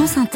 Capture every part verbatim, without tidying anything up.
France Inter.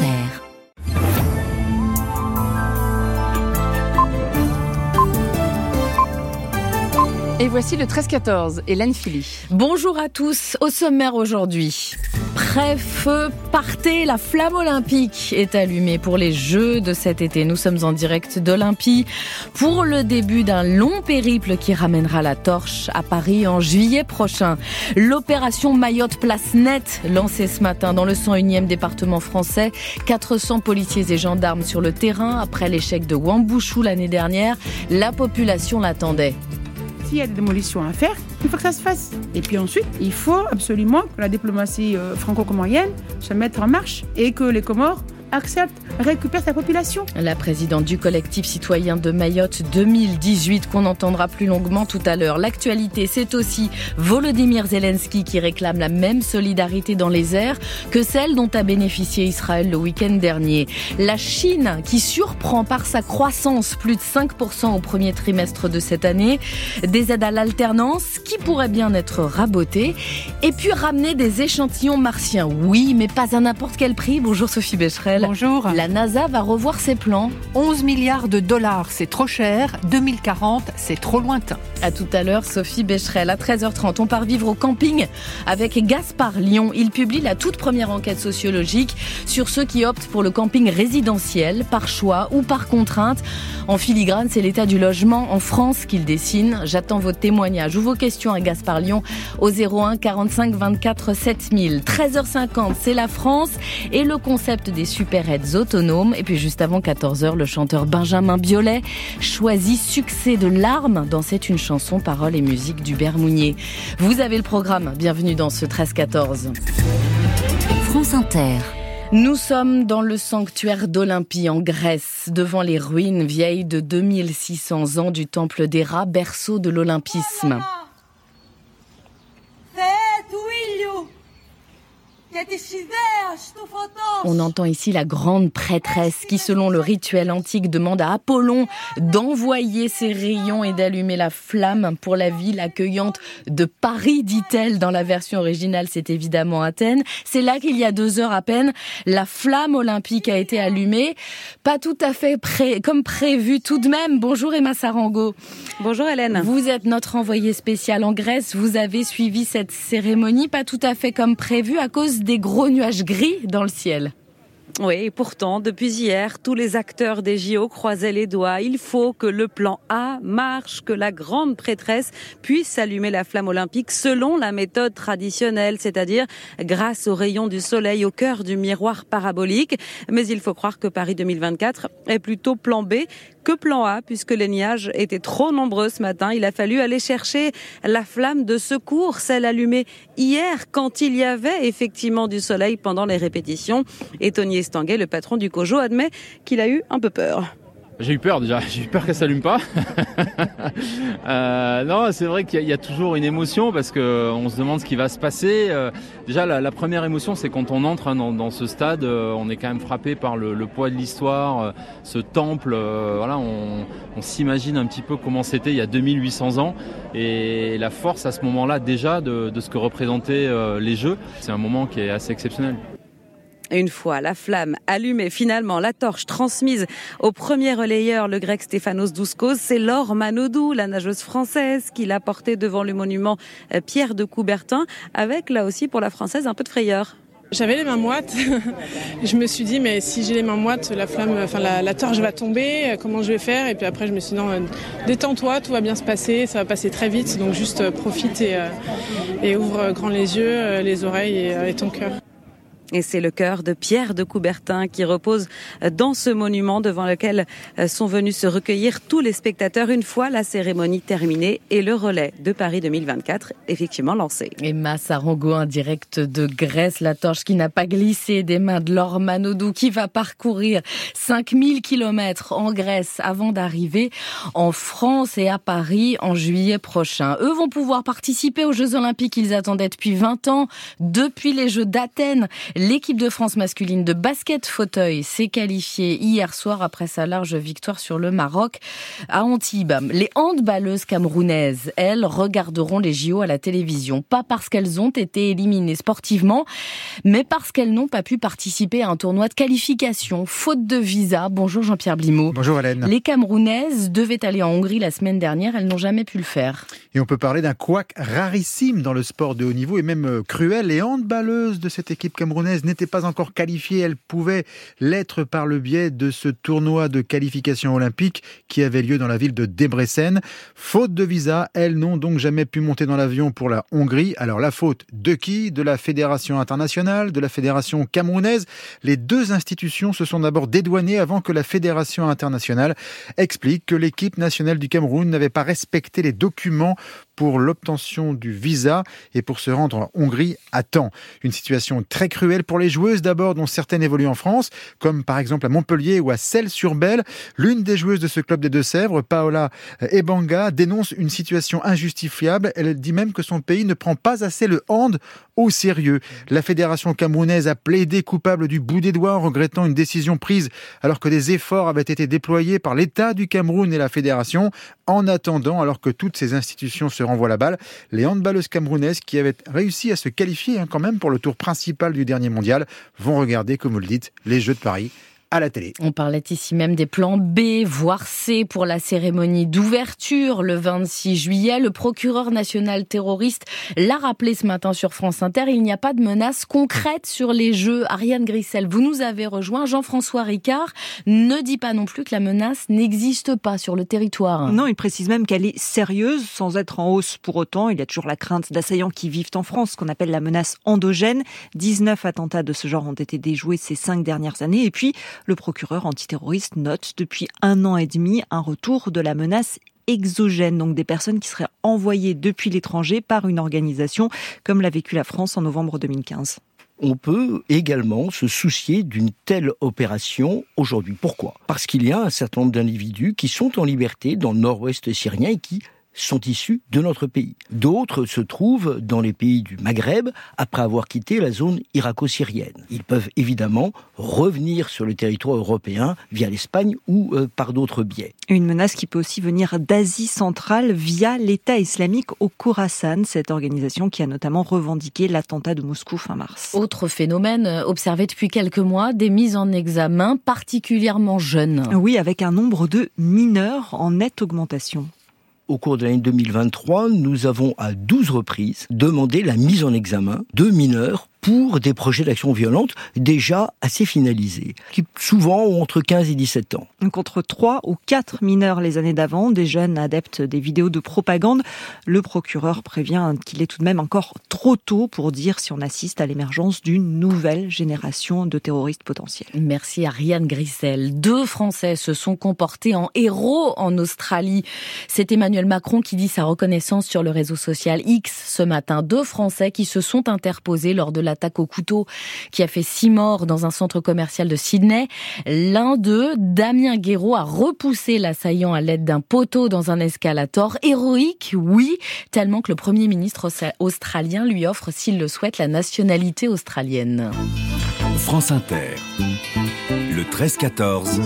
Et voici le treize quatorze, Hélène Philly. Bonjour à tous, au sommaire aujourd'hui. Prêt, feu, partez, la flamme olympique est allumée pour les Jeux de cet été. Nous sommes en direct d'Olympie pour le début d'un long périple qui ramènera la torche à Paris en juillet prochain. L'opération Mayotte Place Nette, lancée ce matin dans le cent unième département français. quatre cents policiers et gendarmes sur le terrain après l'échec de Wambouchou l'année dernière. La population l'attendait. S'il y a des démolitions à faire, il faut que ça se fasse. Et puis ensuite, il faut absolument que la diplomatie euh, franco-comorienne se mette en marche et que les Comores acceptent, récupèrent sa population. La présidente du collectif citoyen de Mayotte deux mille dix-huit qu'on entendra plus longuement tout à l'heure. L'actualité, c'est aussi Volodymyr Zelensky qui réclame la même solidarité dans les airs que celle dont a bénéficié Israël le week-end dernier. La Chine qui surprend par sa croissance, plus de cinq pour cent au premier trimestre de cette année. Des aides à l'alternance qui pourraient bien être rabotées. Et puis ramener des échantillons martiens. Oui, mais pas à n'importe quel prix. Bonjour Sophie Becherel. Bonjour. La NASA va revoir ses plans. onze milliards de dollars, c'est trop cher. deux mille quarante, c'est trop lointain. À tout à l'heure, Sophie Becherel. À treize heures trente, on part vivre au camping avec Gaspard Lyon. Il publie la toute première enquête sociologique sur ceux qui optent pour le camping résidentiel, par choix ou par contrainte. En filigrane, c'est l'état du logement en France qu'il dessine. J'attends vos témoignages ou vos questions à Gaspard Lyon au zéro un quarante-cinq vingt-quatre sept mille. treize heures cinquante, c'est la France et le concept des super-aides autonomes. Et puis juste avant quatorze heures, le chanteur Benjamin Biolay choisit Succès de larmes dans C'est une chanson, paroles et musique d'Hubert Mounier. Vous avez le programme, bienvenue dans ce treize quatorze. France Inter. Nous sommes dans le sanctuaire d'Olympie en Grèce, devant les ruines vieilles de deux mille six cents ans du temple d'Héra, berceau de l'olympisme. On entend ici la grande prêtresse qui, selon le rituel antique, demande à Apollon d'envoyer ses rayons et d'allumer la flamme pour la ville accueillante de Paris, dit-elle. Dans la version originale, c'est évidemment Athènes. C'est là qu'il y a deux heures à peine, la flamme olympique a été allumée. Pas tout à fait pré- comme prévu tout de même. Bonjour Emma Sarango. Bonjour Hélène. Vous êtes notre envoyée spéciale en Grèce. Vous avez suivi cette cérémonie, pas tout à fait comme prévu à cause des gros nuages gris dans le ciel. Oui, et pourtant, depuis hier, tous les acteurs des J O croisaient les doigts. Il faut que le plan A marche, que la grande prêtresse puisse allumer la flamme olympique selon la méthode traditionnelle, c'est-à-dire grâce aux rayons du soleil au cœur du miroir parabolique. Mais il faut croire que Paris deux mille vingt-quatre est plutôt plan B que plan A, puisque les nuages étaient trop nombreux ce matin. Il a fallu aller chercher la flamme de secours, celle allumée hier, quand il y avait effectivement du soleil pendant les répétitions. Et Tony Estanguet, le patron du COJO, admet qu'il a eu un peu peur. J'ai eu peur déjà, j'ai eu peur qu'elle s'allume pas. euh, non, c'est vrai qu'il y a, il y a toujours une émotion parce que on se demande ce qui va se passer. Euh, déjà, la, la première émotion, c'est quand on entre hein, dans, dans ce stade, euh, on est quand même frappé par le, le poids de l'histoire, euh, ce temple. Euh, voilà, on, on s'imagine un petit peu comment c'était il y a deux mille huit cents ans et la force à ce moment-là déjà de, de ce que représentaient euh, les Jeux. C'est un moment qui est assez exceptionnel. Une fois la flamme allumée, finalement, la torche transmise au premier relayeur, le grec Stéphanos Douskos, c'est Laure Manodou, la nageuse française, qui l'a portée devant le monument Pierre de Coubertin, avec là aussi pour la française un peu de frayeur. J'avais les mains moites. Je me suis dit, mais si j'ai les mains moites, la flamme, enfin la, la torche va tomber. Comment je vais faire ? Et puis après, je me suis dit, non, détends-toi, tout va bien se passer. Ça va passer très vite. Donc juste profite et, et ouvre grand les yeux, les oreilles et, et ton cœur. Et c'est le cœur de Pierre de Coubertin qui repose dans ce monument devant lequel sont venus se recueillir tous les spectateurs une fois la cérémonie terminée et le relais de Paris deux mille vingt-quatre effectivement lancé. Emma Sarango, en direct de Grèce, la torche qui n'a pas glissé des mains de Laure Manodou qui va parcourir cinq mille kilomètres en Grèce avant d'arriver en France et à Paris en juillet prochain. Eux vont pouvoir participer aux Jeux Olympiques qu'ils attendaient depuis vingt ans, depuis les Jeux d'Athènes. L'équipe de France masculine de basket fauteuil s'est qualifiée hier soir après sa large victoire sur le Maroc à Antibes. Les handballeuses camerounaises, elles, regarderont les J O à la télévision. Pas parce qu'elles ont été éliminées sportivement, mais parce qu'elles n'ont pas pu participer à un tournoi de qualification, faute de visa. Bonjour Jean-Pierre Blimaud. Bonjour Hélène. Les Camerounaises devaient aller en Hongrie la semaine dernière, elles n'ont jamais pu le faire. Et on peut parler d'un couac rarissime dans le sport de haut niveau et même cruel. Les handballeuses de cette équipe camerounaise n'étaient pas encore qualifiées. Elles pouvaient l'être par le biais de ce tournoi de qualification olympique qui avait lieu dans la ville de Debrecen. Faute de visa, elles n'ont donc jamais pu monter dans l'avion pour la Hongrie. Alors la faute de qui ? De la Fédération internationale, de la Fédération camerounaise. Les deux institutions se sont d'abord dédouanées avant que la Fédération internationale explique que l'équipe nationale du Cameroun n'avait pas respecté les documents pour l'obtention du visa et pour se rendre en Hongrie à temps. Une situation très cruelle pour les joueuses d'abord, dont certaines évoluent en France, comme par exemple à Montpellier ou à Celles-sur-Belle. L'une des joueuses de ce club des Deux-Sèvres, Paola Ebanga, dénonce une situation injustifiable. Elle dit même que son pays ne prend pas assez le hand au sérieux. La fédération camerounaise a plaidé coupable du bout des doigts en regrettant une décision prise alors que des efforts avaient été déployés par l'État du Cameroun et la fédération. En attendant, alors que toutes ces institutions se renvoient la balle, les handballeuses camerounaises qui avaient réussi à se qualifier hein, quand même pour le tour principal du dernier mondial vont regarder, comme vous le dites, les Jeux de Paris à la télé. On parlait ici même des plans B, voire C pour la cérémonie d'ouverture le vingt-six juillet. Le procureur national terroriste l'a rappelé ce matin sur France Inter. Il n'y a pas de menace concrète sur les Jeux. Ariane Grissel, vous nous avez rejoint. Jean-François Ricard ne dit pas non plus que la menace n'existe pas sur le territoire. Non, il précise même qu'elle est sérieuse, sans être en hausse pour autant. Il y a toujours la crainte d'assaillants qui vivent en France, ce qu'on appelle la menace endogène. dix-neuf attentats de ce genre ont été déjoués ces cinq dernières années. Et puis, le procureur antiterroriste note depuis un an et demi un retour de la menace exogène, donc des personnes qui seraient envoyées depuis l'étranger par une organisation, comme l'a vécu la France en novembre deux mille quinze. On peut également se soucier d'une telle opération aujourd'hui. Pourquoi ? Parce qu'il y a un certain nombre d'individus qui sont en liberté dans le nord-ouest syrien et qui sont issus de notre pays. D'autres se trouvent dans les pays du Maghreb après avoir quitté la zone irako-syrienne. Ils peuvent évidemment revenir sur le territoire européen via l'Espagne ou euh, par d'autres biais. Une menace qui peut aussi venir d'Asie centrale via l'État islamique au Khorasan, cette organisation qui a notamment revendiqué l'attentat de Moscou fin mars. Autre phénomène observé depuis quelques mois, des mises en examen particulièrement jeunes. Oui, avec un nombre de mineurs en nette augmentation. Au cours de l'année deux mille vingt-trois, nous avons à douze reprises demandé la mise en examen de mineurs pour des projets d'action violente déjà assez finalisés, qui souvent ont entre quinze et dix-sept ans. Contre trois ou quatre mineurs les années d'avant, des jeunes adeptes des vidéos de propagande, le procureur prévient qu'il est tout de même encore trop tôt pour dire si on assiste à l'émergence d'une nouvelle génération de terroristes potentiels. Merci Ariane Grissel. Deux Français se sont comportés en héros en Australie. C'est Emmanuel Macron qui dit sa reconnaissance sur le réseau social X ce matin. Deux Français qui se sont interposés lors de l'attaque au couteau qui a fait six morts dans un centre commercial de Sydney. L'un d'eux, Damien Guéraud, a repoussé l'assaillant à l'aide d'un poteau dans un escalator. Héroïque, oui, tellement que le Premier ministre australien lui offre, s'il le souhaite, la nationalité australienne. France Inter, le treize quatorze.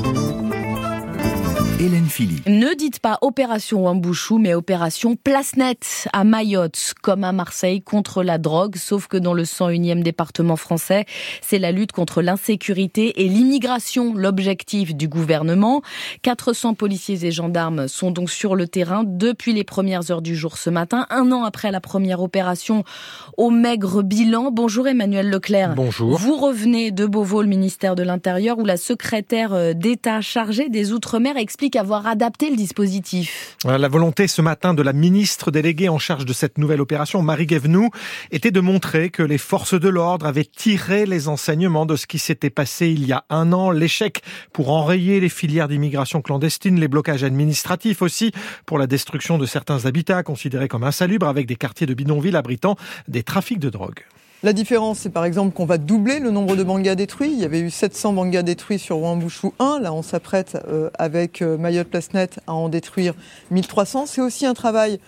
Hélène Philly. Ne dites pas opération Wambouchou, mais opération Place Nette à Mayotte, comme à Marseille, contre la drogue, sauf que dans le cent unième département français, c'est la lutte contre l'insécurité et l'immigration, l'objectif du gouvernement. quatre cents policiers et gendarmes sont donc sur le terrain depuis les premières heures du jour ce matin, un an après la première opération au maigre bilan. Bonjour Emmanuel Leclerc. Bonjour. Vous revenez de Beauvau, le ministère de l'Intérieur, où la secrétaire d'État chargée des Outre-mer explique avoir adapté le dispositif. La volonté ce matin de la ministre déléguée en charge de cette nouvelle opération, Marie Guévenoux, était de montrer que les forces de l'ordre avaient tiré les enseignements de ce qui s'était passé il y a un an. L'échec pour enrayer les filières d'immigration clandestine, les blocages administratifs aussi pour la destruction de certains habitats considérés comme insalubres avec des quartiers de bidonvilles abritant des trafics de drogue. La différence, c'est par exemple qu'on va doubler le nombre de bangas détruits. Il y avait eu sept cents bangas détruits sur Wambouchou un. Là, on s'apprête euh, avec euh, Mayotte Place Nette à en détruire mille trois cents. C'est aussi un travail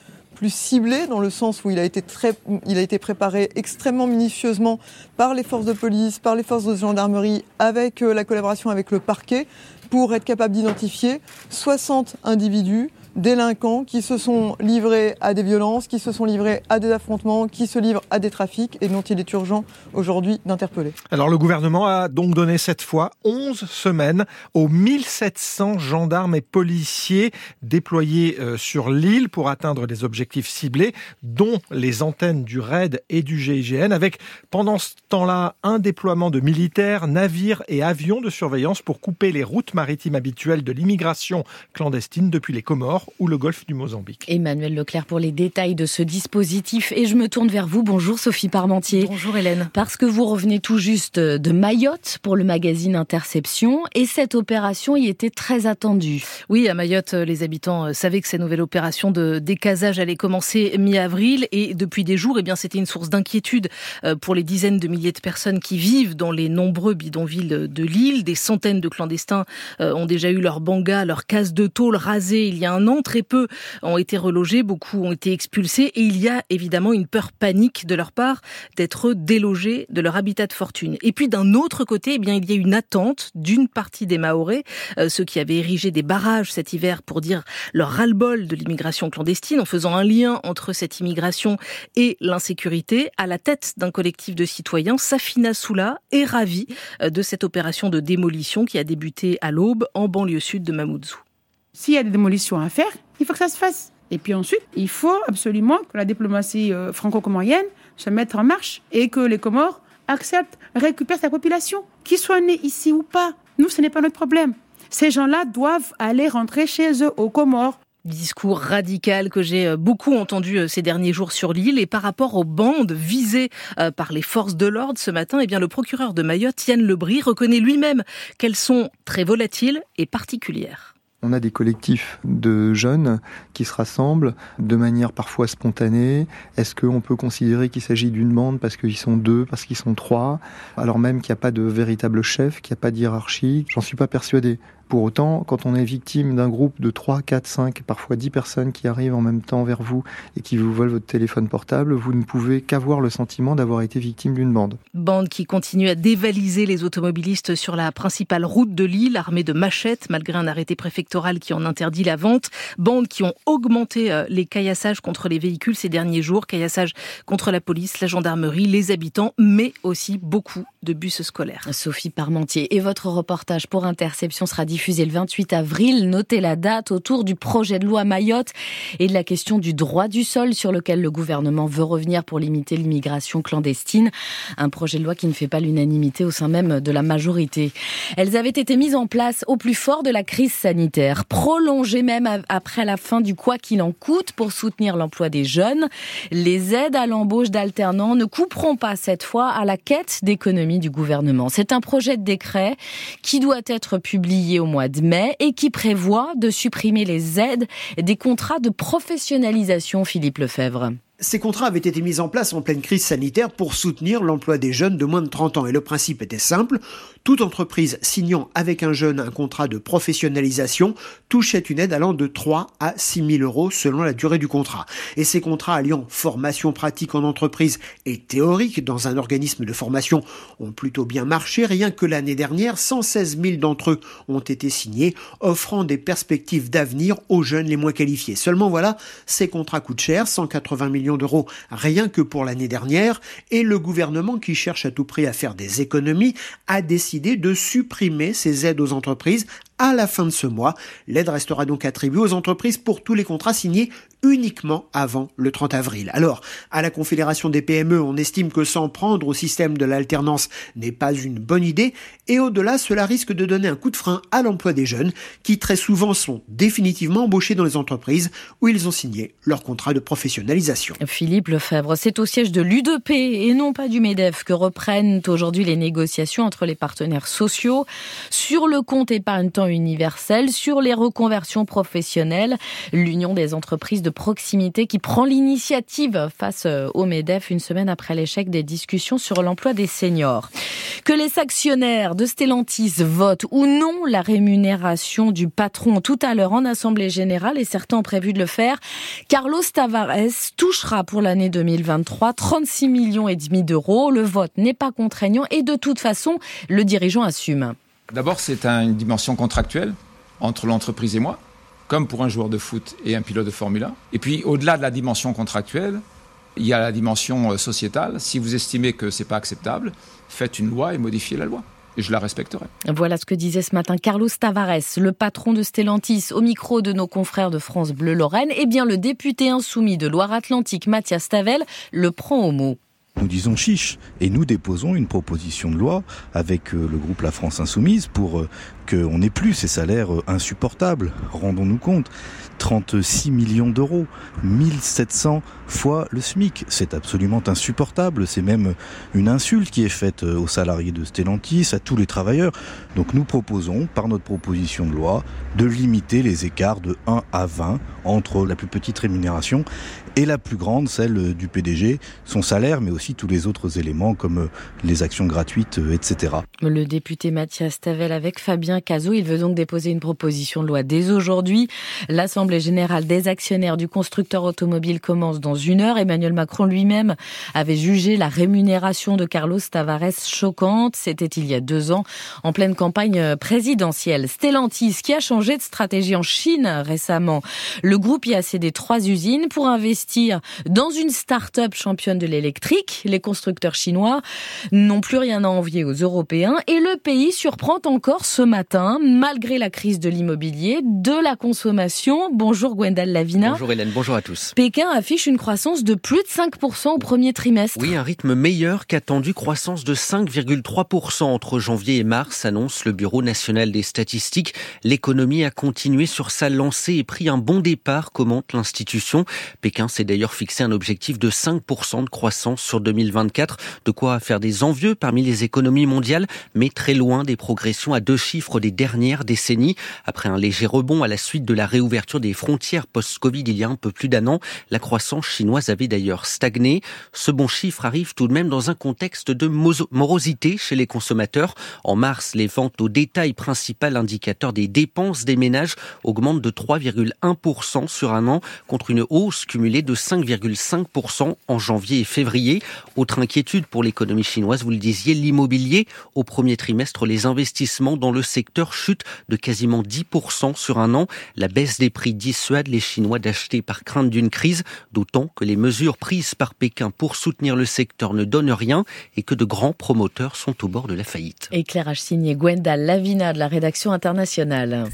plus ciblé dans le sens où il a été très, il a été préparé extrêmement minutieusement par les forces de police, par les forces de gendarmerie, avec la collaboration avec le parquet, pour être capable d'identifier soixante individus délinquants qui se sont livrés à des violences, qui se sont livrés à des affrontements, qui se livrent à des trafics et dont il est urgent aujourd'hui d'interpeller. Alors le gouvernement a donc donné cette fois onze semaines aux mille sept cents gendarmes et policiers déployés sur l'île pour atteindre les objectifs ciblés, dont les antennes du R A I D et du G I G N, avec pendant ce temps-là un déploiement de militaires, navires et avions de surveillance pour couper les routes maritimes habituelles de l'immigration clandestine depuis les Comores ou le golfe du Mozambique. Emmanuel Leclerc pour les détails de ce dispositif. Et je me tourne vers vous. Bonjour Sophie Parmentier. Bonjour Hélène. Parce que vous revenez tout juste de Mayotte pour le magazine Interception. Et cette opération y était très attendue. Oui, à Mayotte, les habitants savaient que cette nouvelle opération de décasage allait commencer mi-avril. Et depuis des jours, eh bien, c'était une source d'inquiétude pour les dizaines de milliers de personnes qui vivent dans les nombreux bidonvilles de l'île. Des centaines de clandestins ont déjà eu leur banga, leur case de tôle rasée il y a un an. Très peu ont été relogés, beaucoup ont été expulsés et il y a évidemment une peur panique de leur part d'être délogés de leur habitat de fortune. Et puis d'un autre côté, eh bien, il y a une attente d'une partie des Mahorais, euh, ceux qui avaient érigé des barrages cet hiver pour dire leur ras-le-bol de l'immigration clandestine, en faisant un lien entre cette immigration et l'insécurité. À la tête d'un collectif de citoyens, Safina Soula est ravie de cette opération de démolition qui a débuté à l'aube en banlieue sud de Mamoudzou. S'il y a des démolitions à faire, il faut que ça se fasse. Et puis ensuite, il faut absolument que la diplomatie euh, franco-comorienne se mette en marche et que les Comores acceptent, récupèrent sa population, qu'ils soient nés ici ou pas. Nous, ce n'est pas notre problème. Ces gens-là doivent aller rentrer chez eux, aux Comores. Discours radical que j'ai beaucoup entendu ces derniers jours sur l'île. Et par rapport aux bandes visées par les forces de l'ordre ce matin, eh bien, le procureur de Mayotte, Yann Lebris, reconnaît lui-même qu'elles sont très volatiles et particulières. On a des collectifs de jeunes qui se rassemblent de manière parfois spontanée. Est-ce qu'on peut considérer qu'il s'agit d'une bande parce qu'ils sont deux, parce qu'ils sont trois, alors même qu'il n'y a pas de véritable chef, qu'il n'y a pas de hiérarchie? J'en suis pas persuadé. Pour autant, quand on est victime d'un groupe de trois, quatre, cinq, parfois dix personnes qui arrivent en même temps vers vous et qui vous volent votre téléphone portable, vous ne pouvez qu'avoir le sentiment d'avoir été victime d'une bande. Bande qui continue à dévaliser les automobilistes sur la principale route de l'île, armée de machettes, malgré un arrêté préfectoral qui en interdit la vente. Bande qui ont augmenté les caillassages contre les véhicules ces derniers jours, caillassages contre la police, la gendarmerie, les habitants, mais aussi beaucoup de bus scolaires. Sophie Parmentier, et votre reportage pour Interception sera diffusé diffusé le vingt-huit avril. Notez la date autour du projet de loi Mayotte et de la question du droit du sol sur lequel le gouvernement veut revenir pour limiter l'immigration clandestine. Un projet de loi qui ne fait pas l'unanimité au sein même de la majorité. Elles avaient été mises en place au plus fort de la crise sanitaire, prolongées même après la fin du quoi qu'il en coûte pour soutenir l'emploi des jeunes. Les aides à l'embauche d'alternants ne couperont pas cette fois à la quête d'économie du gouvernement. C'est un projet de décret qui doit être publié au mois de mai et qui prévoit de supprimer les aides des contrats de professionnalisation, Philippe Lefebvre. Ces contrats avaient été mis en place en pleine crise sanitaire pour soutenir l'emploi des jeunes de moins de trente ans. Et le principe était simple. Toute entreprise signant avec un jeune un contrat de professionnalisation touchait une aide allant de trois à six mille euros selon la durée du contrat. Et ces contrats alliant formation pratique en entreprise et théorique dans un organisme de formation ont plutôt bien marché. Rien que l'année dernière, cent seize mille d'entre eux ont été signés, offrant des perspectives d'avenir aux jeunes les moins qualifiés. Seulement voilà, ces contrats coûtent cher, cent quatre-vingts millions d'euros rien que pour l'année dernière, et le gouvernement, qui cherche à tout prix à faire des économies, a décidé de supprimer ces aides aux entreprises à la fin de ce mois. L'aide restera donc attribuée aux entreprises pour tous les contrats signés uniquement avant le trente avril. Alors, à la Confédération des P M E, on estime que s'en prendre au système de l'alternance n'est pas une bonne idée, et au-delà, cela risque de donner un coup de frein à l'emploi des jeunes, qui très souvent sont définitivement embauchés dans les entreprises où ils ont signé leur contrat de professionnalisation. Philippe Lefebvre, c'est au siège de l'U D P et non pas du MEDEF que reprennent aujourd'hui les négociations entre les partenaires sociaux sur le compte épargne-temps universel, sur les reconversions professionnelles. L'Union des entreprises de proximité qui prend l'initiative face au MEDEF une semaine après l'échec des discussions sur l'emploi des seniors. Que les actionnaires de Stellantis votent ou non la rémunération du patron tout à l'heure en Assemblée Générale, et certains ont prévu de le faire, Carlos Tavares touchera pour l'année deux mille vingt-trois trente-six millions et demi d'euros. Le vote n'est pas contraignant et de toute façon, le dirigeant assume. D'abord, c'est une dimension contractuelle entre l'entreprise et moi, comme pour un joueur de foot et un pilote de Formule un. Et puis, au-delà de la dimension contractuelle, il y a la dimension sociétale. Si vous estimez que ce n'est pas acceptable, faites une loi et modifiez la loi. Et je la respecterai. Voilà ce que disait ce matin Carlos Tavares, le patron de Stellantis, au micro de nos confrères de France Bleu Lorraine. Eh bien, le député insoumis de Loire-Atlantique, Mathias Tavel, le prend au mot. Nous disons chiche et nous déposons une proposition de loi avec le groupe La France Insoumise pour qu'on n'ait plus ces salaires insupportables. Rendons-nous compte, trente-six millions d'euros, mille sept cents fois le SMIC. C'est absolument insupportable. C'est même une insulte qui est faite aux salariés de Stellantis, à tous les travailleurs. Donc nous proposons, par notre proposition de loi, de limiter les écarts de un à vingt entre la plus petite rémunération et la plus grande, celle du P D G, son salaire, mais aussi tous les autres éléments comme les actions gratuites, et cetera. Le député Mathias Tavel avec Fabien Cazot, il veut donc déposer une proposition de loi dès aujourd'hui. L'Assemblée générale des actionnaires du constructeur automobile commence dans une heure. Emmanuel Macron lui-même avait jugé la rémunération de Carlos Tavares choquante. C'était il y a deux ans, en pleine campagne présidentielle. Stellantis, qui a changé de stratégie en Chine récemment. Le groupe y a cédé trois usines pour investir dans une start-up championne de l'électrique. Les constructeurs chinois n'ont plus rien à envier aux Européens et le pays surprend encore ce matin, malgré la crise de l'immobilier, de la consommation. Bonjour Gwendal Lavina. Bonjour Hélène, bonjour à tous. Pékin affiche une croissance de plus de cinq pour cent au premier trimestre. Oui, un rythme meilleur qu'attendu, croissance de cinq virgule trois pour cent entre janvier et mars, annonce le Bureau national des statistiques. L'économie a continué sur sa lancée et pris un bon départ, commente l'institution. Pékin s'est d'ailleurs fixé un objectif de cinq pour cent de croissance sur deux mille vingt-quatre, de quoi faire des envieux parmi les économies mondiales, mais très loin des progressions à deux chiffres des dernières décennies. Après un léger rebond à la suite de la réouverture des frontières post-Covid il y a un peu plus d'un an, la croissance chinoise avait d'ailleurs stagné. Ce bon chiffre arrive tout de même dans un contexte de morosité chez les consommateurs. En mars, les ventes au détail, principal indicateur des dépenses des ménages, augmentent de trois virgule un pour cent sur un an, contre une hausse cumulée de cinq virgule cinq pour cent en janvier et février. Autre inquiétude pour l'économie chinoise, vous le disiez, l'immobilier. Au premier trimestre, les investissements dans le secteur chutent de quasiment dix pour cent sur un an. La baisse des prix dissuade les Chinois d'acheter par crainte d'une crise, d'autant que les mesures prises par Pékin pour soutenir le secteur ne donnent rien et que de grands promoteurs sont au bord de la faillite. Éclairage signé Gwendal Lavina de la rédaction internationale.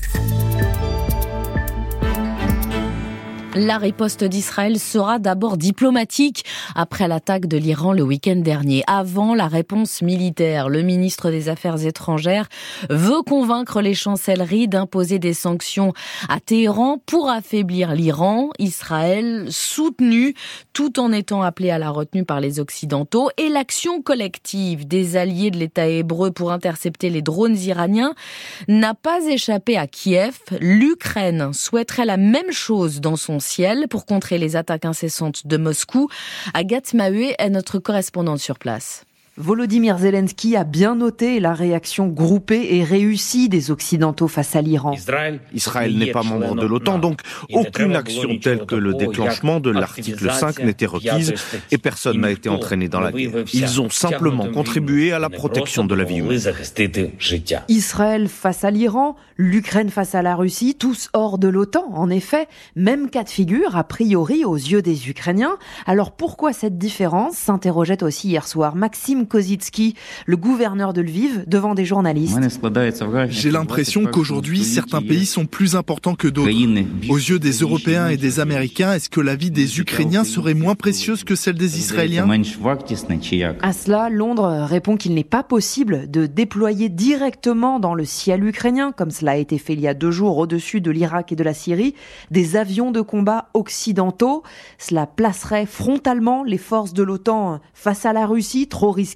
La riposte d'Israël sera d'abord diplomatique après l'attaque de l'Iran le week-end dernier. Avant la réponse militaire, le ministre des Affaires étrangères veut convaincre les chancelleries d'imposer des sanctions à Téhéran pour affaiblir l'Iran. Israël soutenu tout en étant appelé à la retenue par les Occidentaux. Et l'action collective des alliés de l'État hébreu pour intercepter les drones iraniens n'a pas échappé à Kiev. L'Ukraine souhaiterait la même chose dans son ciel pour contrer les attaques incessantes de Moscou. Agathe Maheué est notre correspondante sur place. Volodymyr Zelensky a bien noté la réaction groupée et réussie des Occidentaux face à l'Iran. Israël n'est pas membre de l'OTAN, donc aucune action telle que le déclenchement de l'article cinq n'était requise et personne n'a été entraîné dans la guerre. Ils ont simplement contribué à la protection de la vie humaine. Israël face à l'Iran, l'Ukraine face à la Russie, tous hors de l'OTAN, en effet. Même cas de figure, a priori, aux yeux des Ukrainiens. Alors pourquoi cette différence, s'interrogeait aussi hier soir Maxime Kozitsky, le gouverneur de Lviv, devant des journalistes. J'ai l'impression qu'aujourd'hui, certains pays sont plus importants que d'autres. Aux yeux des Européens et des Américains, est-ce que la vie des Ukrainiens serait moins précieuse que celle des Israéliens ? À cela, Londres répond qu'il n'est pas possible de déployer directement dans le ciel ukrainien, comme cela a été fait il y a deux jours au-dessus de l'Irak et de la Syrie, des avions de combat occidentaux. Cela placerait frontalement les forces de l'OTAN face à la Russie, trop risquées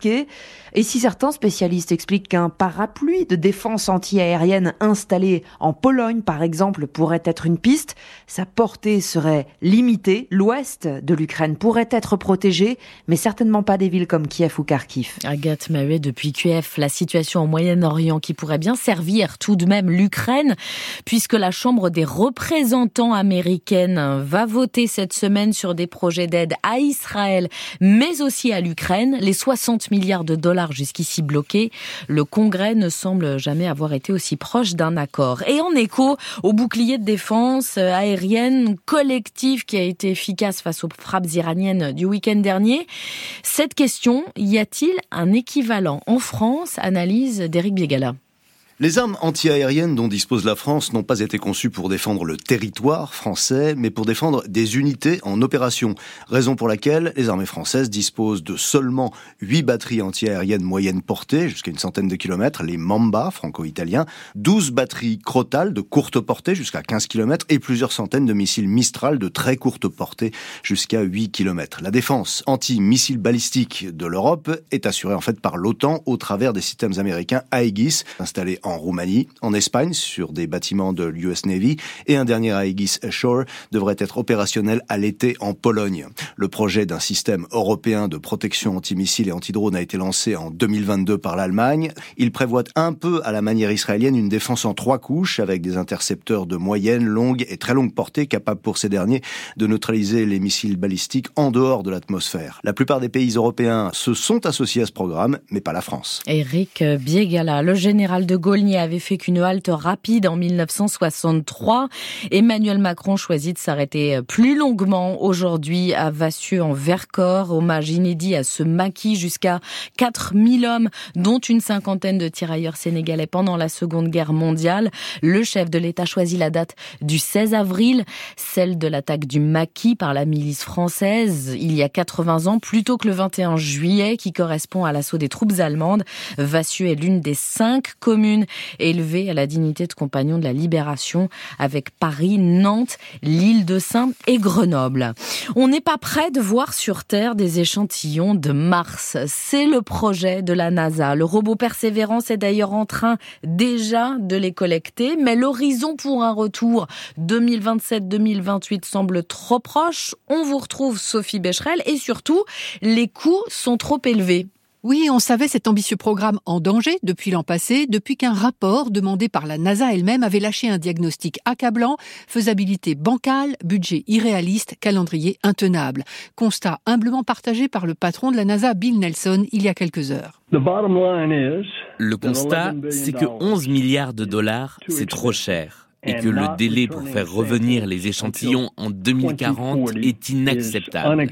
risqué. Et si certains spécialistes expliquent qu'un parapluie de défense anti-aérienne installé en Pologne, par exemple, pourrait être une piste, sa portée serait limitée. L'ouest de l'Ukraine pourrait être protégé, mais certainement pas des villes comme Kiev ou Kharkiv. Agathe Maheuet depuis Kiev, la situation au Moyen-Orient qui pourrait bien servir tout de même l'Ukraine, puisque la Chambre des représentants américaine va voter cette semaine sur des projets d'aide à Israël, mais aussi à l'Ukraine. Les soixante milliards de dollars jusqu'ici bloqués, le Congrès ne semble jamais avoir été aussi proche d'un accord. Et en écho au bouclier de défense aérienne collective qui a été efficace face aux frappes iraniennes du week-end dernier, cette question, y a-t-il un équivalent en France? Analyse d'Éric Biégala. Les armes anti-aériennes dont dispose la France n'ont pas été conçues pour défendre le territoire français, mais pour défendre des unités en opération. Raison pour laquelle les armées françaises disposent de seulement huit batteries anti-aériennes moyenne portée, jusqu'à une centaine de kilomètres, les Mamba, franco-italiens, douze batteries Crotale de courte portée, jusqu'à quinze kilomètres, et plusieurs centaines de missiles Mistral de très courte portée, jusqu'à huit kilomètres. La défense anti-missiles balistiques de l'Europe est assurée en fait par l'OTAN au travers des systèmes américains Aegis, installés en en Roumanie, en Espagne, sur des bâtiments de l'U S Navy, et un dernier Aegis Ashore devrait être opérationnel à l'été en Pologne. Le projet d'un système européen de protection antimissile et antidrone a été lancé en deux mille vingt-deux par l'Allemagne. Il prévoit un peu à la manière israélienne une défense en trois couches avec des intercepteurs de moyenne, longue et très longue portée capables pour ces derniers de neutraliser les missiles balistiques en dehors de l'atmosphère. La plupart des pays européens se sont associés à ce programme, mais pas la France. Éric Biégala, le général de Gaulle n'y avait fait qu'une halte rapide en mille neuf cent soixante-trois. Emmanuel Macron choisit de s'arrêter plus longuement aujourd'hui à Vassieux en Vercors. Hommage inédit à ce maquis, jusqu'à quatre mille hommes, dont une cinquantaine de tirailleurs sénégalais pendant la Seconde Guerre mondiale. Le chef de l'État choisit la date du seize avril, celle de l'attaque du maquis par la milice française il y a quatre-vingts ans, plutôt que le vingt et un juillet qui correspond à l'assaut des troupes allemandes. Vassieux est l'une des cinq communes élevé à la dignité de compagnon de la Libération, avec Paris, Nantes, l'Île-de-Sein et Grenoble. On n'est pas prêt de voir sur Terre des échantillons de Mars. C'est le projet de la NASA. Le robot Persévérance est d'ailleurs en train déjà de les collecter, mais l'horizon pour un retour deux mille vingt-sept deux mille vingt-huit semble trop proche. On vous retrouve Sophie Becherel et surtout, les coûts sont trop élevés. Oui, on savait cet ambitieux programme en danger depuis l'an passé, depuis qu'un rapport demandé par la NASA elle-même avait lâché un diagnostic accablant, faisabilité bancale, budget irréaliste, calendrier intenable. Constat humblement partagé par le patron de la NASA, Bill Nelson, il y a quelques heures. Le constat, c'est que onze milliards de dollars, c'est trop cher. Et que le délai pour faire revenir les échantillons en deux mille quarante est inacceptable.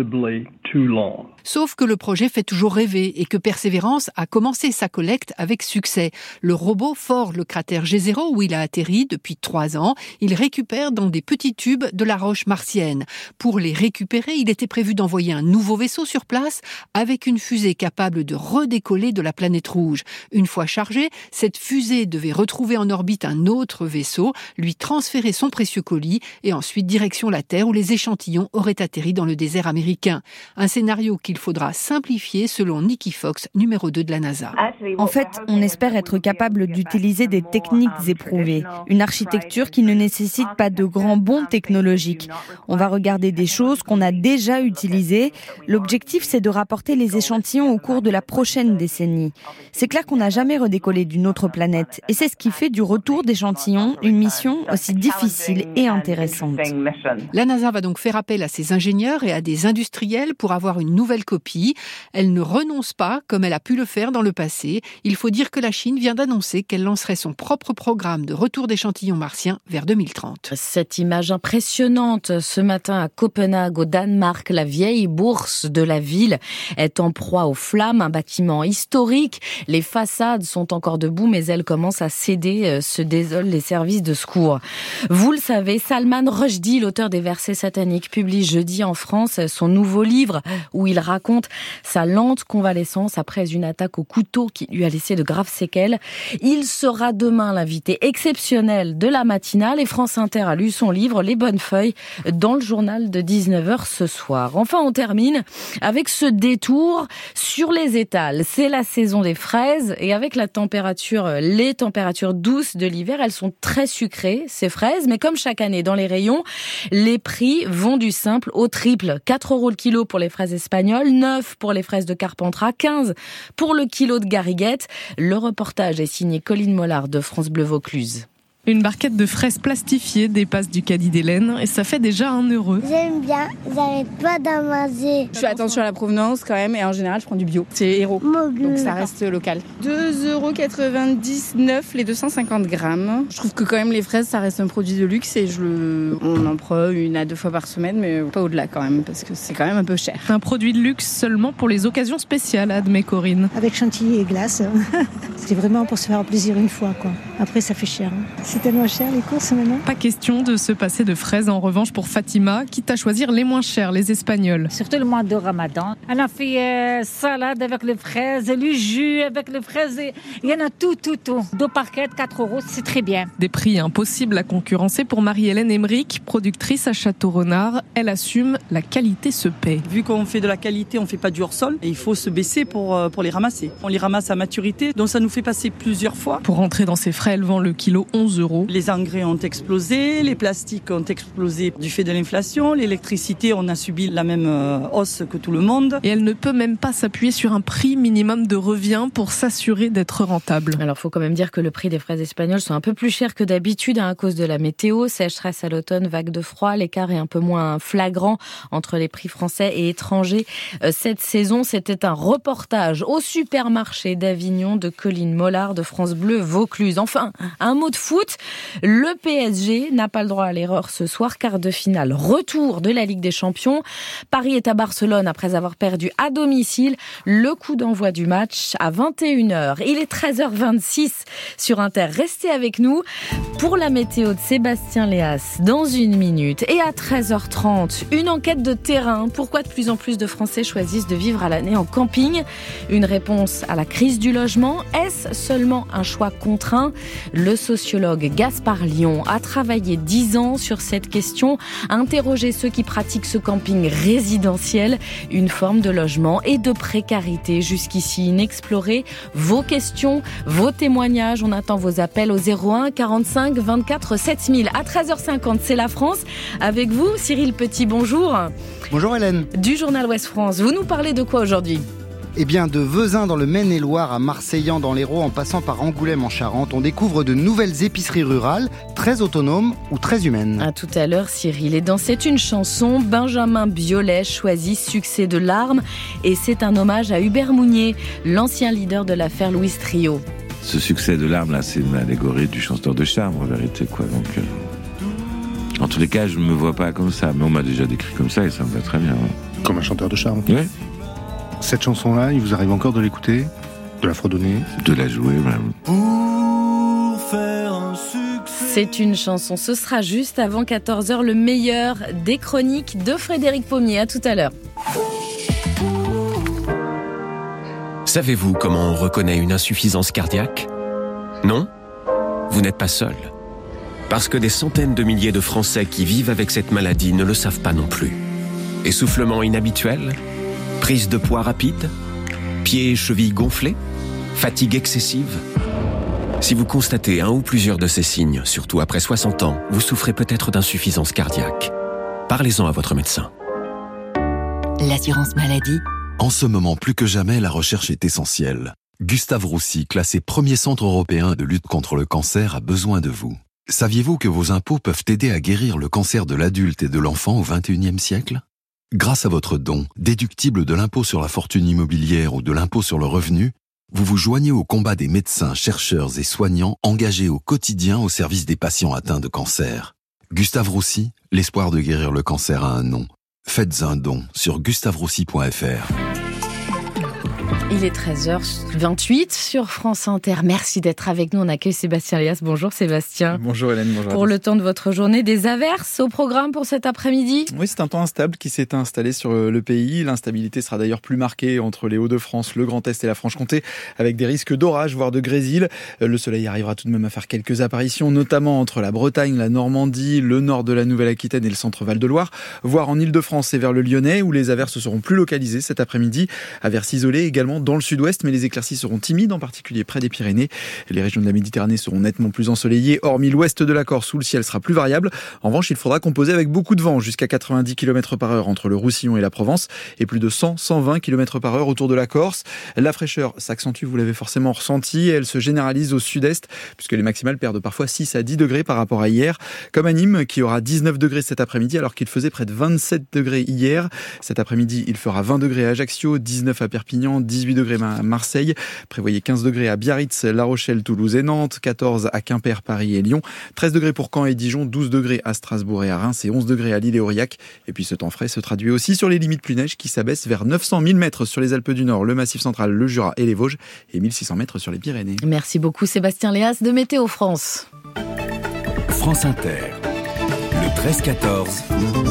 Sauf que le projet fait toujours rêver et que Persévérance a commencé sa collecte avec succès. Le robot fore le cratère G zéro où il a atterri depuis trois ans. Il récupère dans des petits tubes de la roche martienne. Pour les récupérer, il était prévu d'envoyer un nouveau vaisseau sur place avec une fusée capable de redécoller de la planète rouge. Une fois chargée, cette fusée devait retrouver en orbite un autre vaisseau, lui transférer son précieux colis et ensuite direction la Terre où les échantillons auraient atterri dans le désert américain. Un scénario qu'il faudra simplifier selon Nikki Fox, numéro deux de la NASA. En fait, on espère être capable d'utiliser des techniques éprouvées, une architecture qui ne nécessite pas de grands bonds technologiques. On va regarder des choses qu'on a déjà utilisées. L'objectif, c'est de rapporter les échantillons au cours de la prochaine décennie. C'est clair qu'on n'a jamais redécollé d'une autre planète et c'est ce qui fait du retour d'échantillons une mission aussi difficile et intéressante. La NASA va donc faire appel à ses ingénieurs et à des industriels pour avoir une nouvelle copie. Elle ne renonce pas comme elle a pu le faire dans le passé. Il faut dire que la Chine vient d'annoncer qu'elle lancerait son propre programme de retour d'échantillons martiens vers deux mille trente. Cette image impressionnante ce matin à Copenhague, au Danemark, la vieille bourse de la ville est en proie aux flammes, un bâtiment historique. Les façades sont encore debout, mais elles commencent à céder, se désolent les services de secours. Vous le savez, Salman Rushdie, l'auteur des versets sataniques, publie jeudi en France son nouveau livre où il raconte sa lente convalescence après une attaque au couteau qui lui a laissé de graves séquelles. Il sera demain l'invité exceptionnel de la matinale et France Inter a lu son livre Les Bonnes Feuilles dans le journal de dix-neuf heures ce soir. Enfin, on termine avec ce détour sur les étals. C'est la saison des fraises et avec la température, les températures douces de l'hiver, elles sont très sucrées, ces fraises, mais comme chaque année dans les rayons, les prix vont du simple au triple. quatre euros le kilo pour les fraises espagnoles, neuf pour les fraises de Carpentras, quinze pour le kilo de gariguette. Le reportage est signé Colline Mollard de France Bleu Vaucluse. Une barquette de fraises plastifiées dépasse du caddie d'Hélène et ça fait déjà un euro. J'aime bien, j'arrête pas d'en manger. Je fais attention à la provenance quand même et en général je prends du bio. C'est héros, donc ça reste local. deux euros quatre-vingt-dix-neuf les deux cent cinquante grammes. Je trouve que quand même les fraises ça reste un produit de luxe et je le... on en prend une à deux fois par semaine mais pas au-delà quand même parce que c'est quand même un peu cher. Un produit de luxe seulement pour les occasions spéciales, admet Corinne. Avec chantilly et glace, c'est vraiment pour se faire plaisir une fois quoi. Après ça fait cher. Hein. C'est tellement cher les courses maintenant. Pas question de se passer de fraises en revanche pour Fatima, quitte à choisir les moins chers, les espagnols. Surtout le mois de Ramadan. On a fait euh, salade avec les fraises, le jus avec les fraises. Il y en a tout, tout, tout. Deux parquettes, quatre euros, c'est très bien. Des prix impossibles à concurrencer pour Marie-Hélène Emmerich, productrice à Château-Renard. Elle assume, la qualité se paie. Vu qu'on fait de la qualité, on fait pas du hors-sol et il faut se baisser pour, euh, pour les ramasser. On les ramasse à maturité, donc ça nous fait passer plusieurs fois. Pour rentrer dans ces frais, elle vend le kilo onze euros. Les engrais ont explosé, les plastiques ont explosé du fait de l'inflation, l'électricité, on a subi la même hausse que tout le monde. Et elle ne peut même pas s'appuyer sur un prix minimum de revient pour s'assurer d'être rentable. Alors, il faut quand même dire que le prix des fraises espagnoles sont un peu plus chers que d'habitude hein, à cause de la météo. Sécheresse à l'automne, vague de froid, l'écart est un peu moins flagrant entre les prix français et étrangers. Cette saison, c'était un reportage au supermarché d'Avignon de Colline Mollard de France Bleu Vaucluse. Enfin, un mot de foot. Le P S G n'a pas le droit à l'erreur ce soir, quart de finale, retour de la Ligue des Champions. Paris est à Barcelone après avoir perdu à domicile. Le coup d'envoi du match à vingt et une heures. Il est treize heures vingt-six sur Inter. Restez avec nous pour la météo de Sébastien Léas dans une minute. Et à treize heures trente, une enquête de terrain. Pourquoi de plus en plus de Français choisissent de vivre à l'année en camping? Une réponse à la crise du logement. Est-ce seulement un choix contraint? Le sociologue Gaspard Lyon a travaillé dix ans sur cette question, interrogé ceux qui pratiquent ce camping résidentiel, une forme de logement et de précarité jusqu'ici inexplorée. Vos questions, vos témoignages, on attend vos appels au zéro un quarante-cinq vingt-quatre sept mille. À treize heures cinquante, c'est la France. Avec vous, Cyril Petit, bonjour. Bonjour Hélène. Du journal Ouest France. Vous nous parlez de quoi aujourd'hui ? Eh bien, de Vezin dans le Maine-et-Loire à Marseillan dans l'Hérault en passant par Angoulême en Charente, on découvre de nouvelles épiceries rurales, très autonomes ou très humaines. À tout à l'heure, Cyril. Et dans C'est une chanson, Benjamin Biolay choisit Succès de larmes. Et c'est un hommage à Hubert Mounier, l'ancien leader de l'affaire Louis Trio. Ce Succès de larmes, là, c'est une allégorie du chanteur de charme, en vérité, quoi. Donc, euh... en tous les cas, je ne me vois pas comme ça. Mais on m'a déjà décrit comme ça et ça me va très bien. Ouais. Comme un chanteur de charme. Oui. Cette chanson-là, il vous arrive encore de l'écouter, de la fredonner, de la jouer même. Pour faire un succès. C'est une chanson, ce sera juste avant quatorze heures, le meilleur des chroniques de Frédéric Pommier. À tout à l'heure. Savez-vous comment on reconnaît une insuffisance cardiaque ? Non ? Vous n'êtes pas seul. Parce que des centaines de milliers de Français qui vivent avec cette maladie ne le savent pas non plus. Essoufflement inhabituel ? Prise de poids rapide, pieds et chevilles gonflés, fatigue excessive. Si vous constatez un ou plusieurs de ces signes, surtout après soixante ans, vous souffrez peut-être d'insuffisance cardiaque. Parlez-en à votre médecin. L'assurance maladie. En ce moment, plus que jamais, la recherche est essentielle. Gustave Roussy, classé premier centre européen de lutte contre le cancer, a besoin de vous. Saviez-vous que vos impôts peuvent aider à guérir le cancer de l'adulte et de l'enfant au vingt et unième siècle ? Grâce à votre don, déductible de l'impôt sur la fortune immobilière ou de l'impôt sur le revenu, vous vous joignez au combat des médecins, chercheurs et soignants engagés au quotidien au service des patients atteints de cancer. Gustave Roussy, l'espoir de guérir le cancer a un nom. Faites un don sur gustave roussy point f r. Il est treize heures vingt-huit sur France Inter. Merci d'être avec nous. On accueille Sébastien Lias. Bonjour Sébastien. Bonjour Hélène, bonjour. Pour le temps de votre journée, des averses au programme pour cet après-midi ? Oui, c'est un temps instable qui s'est installé sur le pays. L'instabilité sera d'ailleurs plus marquée entre les Hauts-de-France, le Grand Est et la Franche-Comté, avec des risques d'orage, voire de grésil. Le soleil arrivera tout de même à faire quelques apparitions, notamment entre la Bretagne, la Normandie, le nord de la Nouvelle-Aquitaine et le centre Val-de-Loire, voire en Île-de-France et vers le Lyonnais, où les averses seront plus localisées cet après-midi. Averses isolées également dans le sud-ouest, mais les éclaircies seront timides, en particulier près des Pyrénées. Les régions de la Méditerranée seront nettement plus ensoleillées, hormis l'ouest de la Corse où le ciel sera plus variable. En revanche, il faudra composer avec beaucoup de vent, jusqu'à quatre-vingt-dix kilomètres par heure entre le Roussillon et la Provence, et plus de cent à cent vingt kilomètres par heure autour de la Corse. La fraîcheur s'accentue, vous l'avez forcément ressenti, et elle se généralise au sud-est, puisque les maximales perdent parfois six à dix degrés par rapport à hier, comme à Nîmes, qui aura dix-neuf degrés cet après-midi, alors qu'il faisait près de vingt-sept degrés hier. Cet après-midi, il fera vingt degrés à Ajaccio, dix-neuf à Perpignan, dix-huit degrés à Marseille. Prévoyez quinze degrés à Biarritz, La Rochelle, Toulouse et Nantes, quatorze à Quimper, Paris et Lyon, treize degrés pour Caen et Dijon, douze degrés à Strasbourg et à Reims et onze degrés à Lille et Aurillac. Et puis ce temps frais se traduit aussi sur les limites pluie neige qui s'abaissent vers neuf cents mille mètres sur les Alpes du Nord, le Massif central, le Jura et les Vosges et mille six cents mètres sur les Pyrénées. Merci beaucoup Sébastien Lias de Météo France. France Inter, le treize quatorze.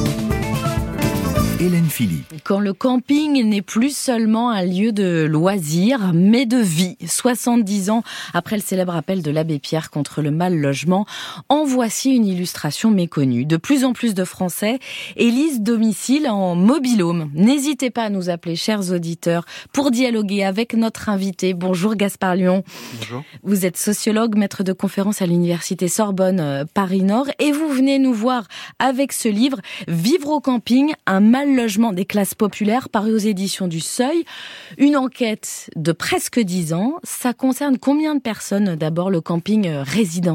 Hélène Philly. Quand le camping n'est plus seulement un lieu de loisirs, mais de vie. soixante-dix ans après le célèbre appel de l'abbé Pierre contre le mal logement, en voici une illustration méconnue. De plus en plus de Français élisent domicile en mobil-home. N'hésitez pas à nous appeler, chers auditeurs, pour dialoguer avec notre invité. Bonjour Gaspard Lyon. Bonjour. Vous êtes sociologue, maître de conférence à l'université Sorbonne Paris-Nord, et vous venez nous voir avec ce livre « Vivre au camping, un mal logement des classes populaires » paru aux éditions du Seuil. Une enquête de presque dix ans. Ça concerne combien de personnes, d'abord, le camping résidentiel ?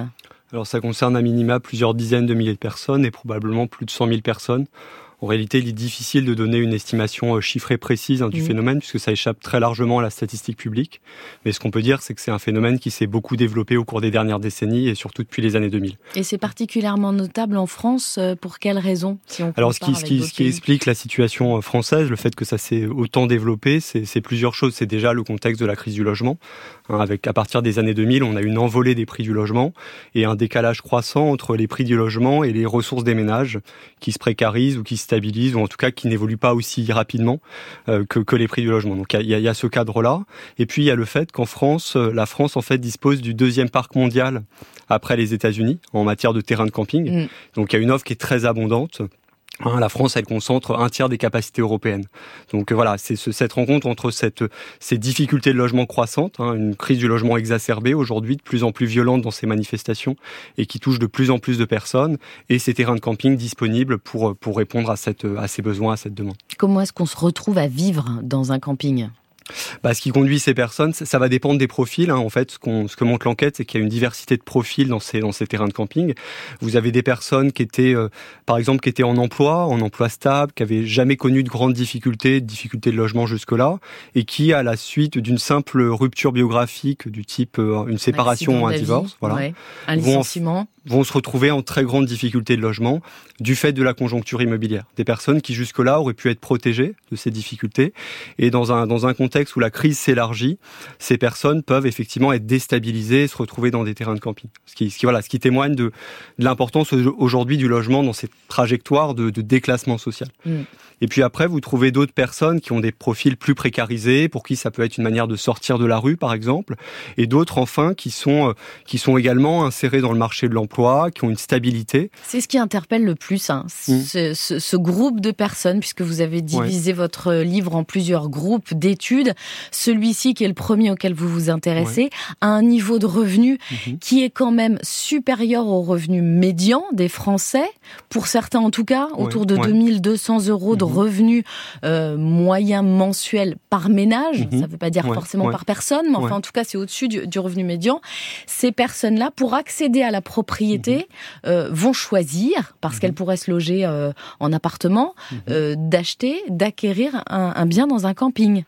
Alors ça concerne à minima plusieurs dizaines de milliers de personnes et probablement plus de cent mille personnes. En réalité, il est difficile de donner une estimation chiffrée précise hein, du mmh. phénomène, puisque ça échappe très largement à la statistique publique. Mais ce qu'on peut dire, c'est que c'est un phénomène qui s'est beaucoup développé au cours des dernières décennies, et surtout depuis les années deux mille. Et c'est particulièrement notable en France, pour quelles raisons si on Alors, ce qui, ce, qui, ce qui explique la situation française, le fait que ça s'est autant développé, c'est, c'est plusieurs choses. C'est déjà le contexte de la crise du logement. Hein, avec, à partir des années deux mille, on a une envolée des prix du logement, et un décalage croissant entre les prix du logement et les ressources des ménages, qui se précarisent ou qui se stabilisent, ou en tout cas qui n'évoluent pas aussi rapidement euh, que, que les prix du logement. Donc il y, y a ce cadre-là. Et puis il y a le fait qu'en France, la France en fait dispose du deuxième parc mondial après les États-Unis en matière de terrain de camping. Mmh. Donc il y a une offre qui est très abondante. Hein, la France, elle concentre un tiers des capacités européennes. Donc voilà, c'est ce, cette rencontre entre cette, ces difficultés de logement croissantes, hein, une crise du logement exacerbée aujourd'hui, de plus en plus violente dans ces manifestations et qui touche de plus en plus de personnes, et ces terrains de camping disponibles pour, pour répondre à, cette, à ces besoins, à cette demande. Comment est-ce qu'on se retrouve à vivre dans un camping ? Bah, ce qui conduit ces personnes, ça va dépendre des profils. Hein. En fait, ce, qu'on, ce que montre l'enquête, c'est qu'il y a une diversité de profils dans ces, dans ces terrains de camping. Vous avez des personnes qui étaient, euh, par exemple, qui étaient en emploi, en emploi stable, qui avaient jamais connu de grandes difficultés, de difficultés de logement jusque-là, et qui, à la suite d'une simple rupture biographique du type euh, une séparation ou un divorce, vie, voilà, ouais. un licenciement, vont, vont se retrouver en très grande difficulté de logement du fait de la conjoncture immobilière. Des personnes qui jusque-là auraient pu être protégées de ces difficultés, et dans un dans un contexte où la crise s'élargit, ces personnes peuvent effectivement être déstabilisées et se retrouver dans des terrains de camping. Ce qui, ce qui, voilà, ce qui témoigne de, de l'importance aujourd'hui du logement dans cette trajectoire de, de déclassement social. Mmh. Et puis après, vous trouvez d'autres personnes qui ont des profils plus précarisés, pour qui ça peut être une manière de sortir de la rue, par exemple, et d'autres, enfin, qui sont, qui sont également insérés dans le marché de l'emploi, qui ont une stabilité. C'est ce qui interpelle le plus, hein, mmh. ce, ce, ce groupe de personnes, puisque vous avez divisé ouais. votre livre en plusieurs groupes d'études. Celui-ci, qui est le premier auquel vous vous intéressez, ouais. a un niveau de revenu mmh. qui est quand même supérieur au revenu médian des Français, pour certains en tout cas, ouais. autour de ouais. deux mille deux cents euros de revenus euh, moyens mensuels par ménage. Mmh. Ça ne veut pas dire ouais, forcément ouais. par personne, mais enfin ouais. en tout cas c'est au-dessus du, du revenu médian. Ces personnes-là, pour accéder à la propriété, mmh. euh, vont choisir, parce mmh. qu'elles pourraient se loger euh, en appartement, mmh. euh, d'acheter, d'acquérir un, un bien dans un camping. Effectivement.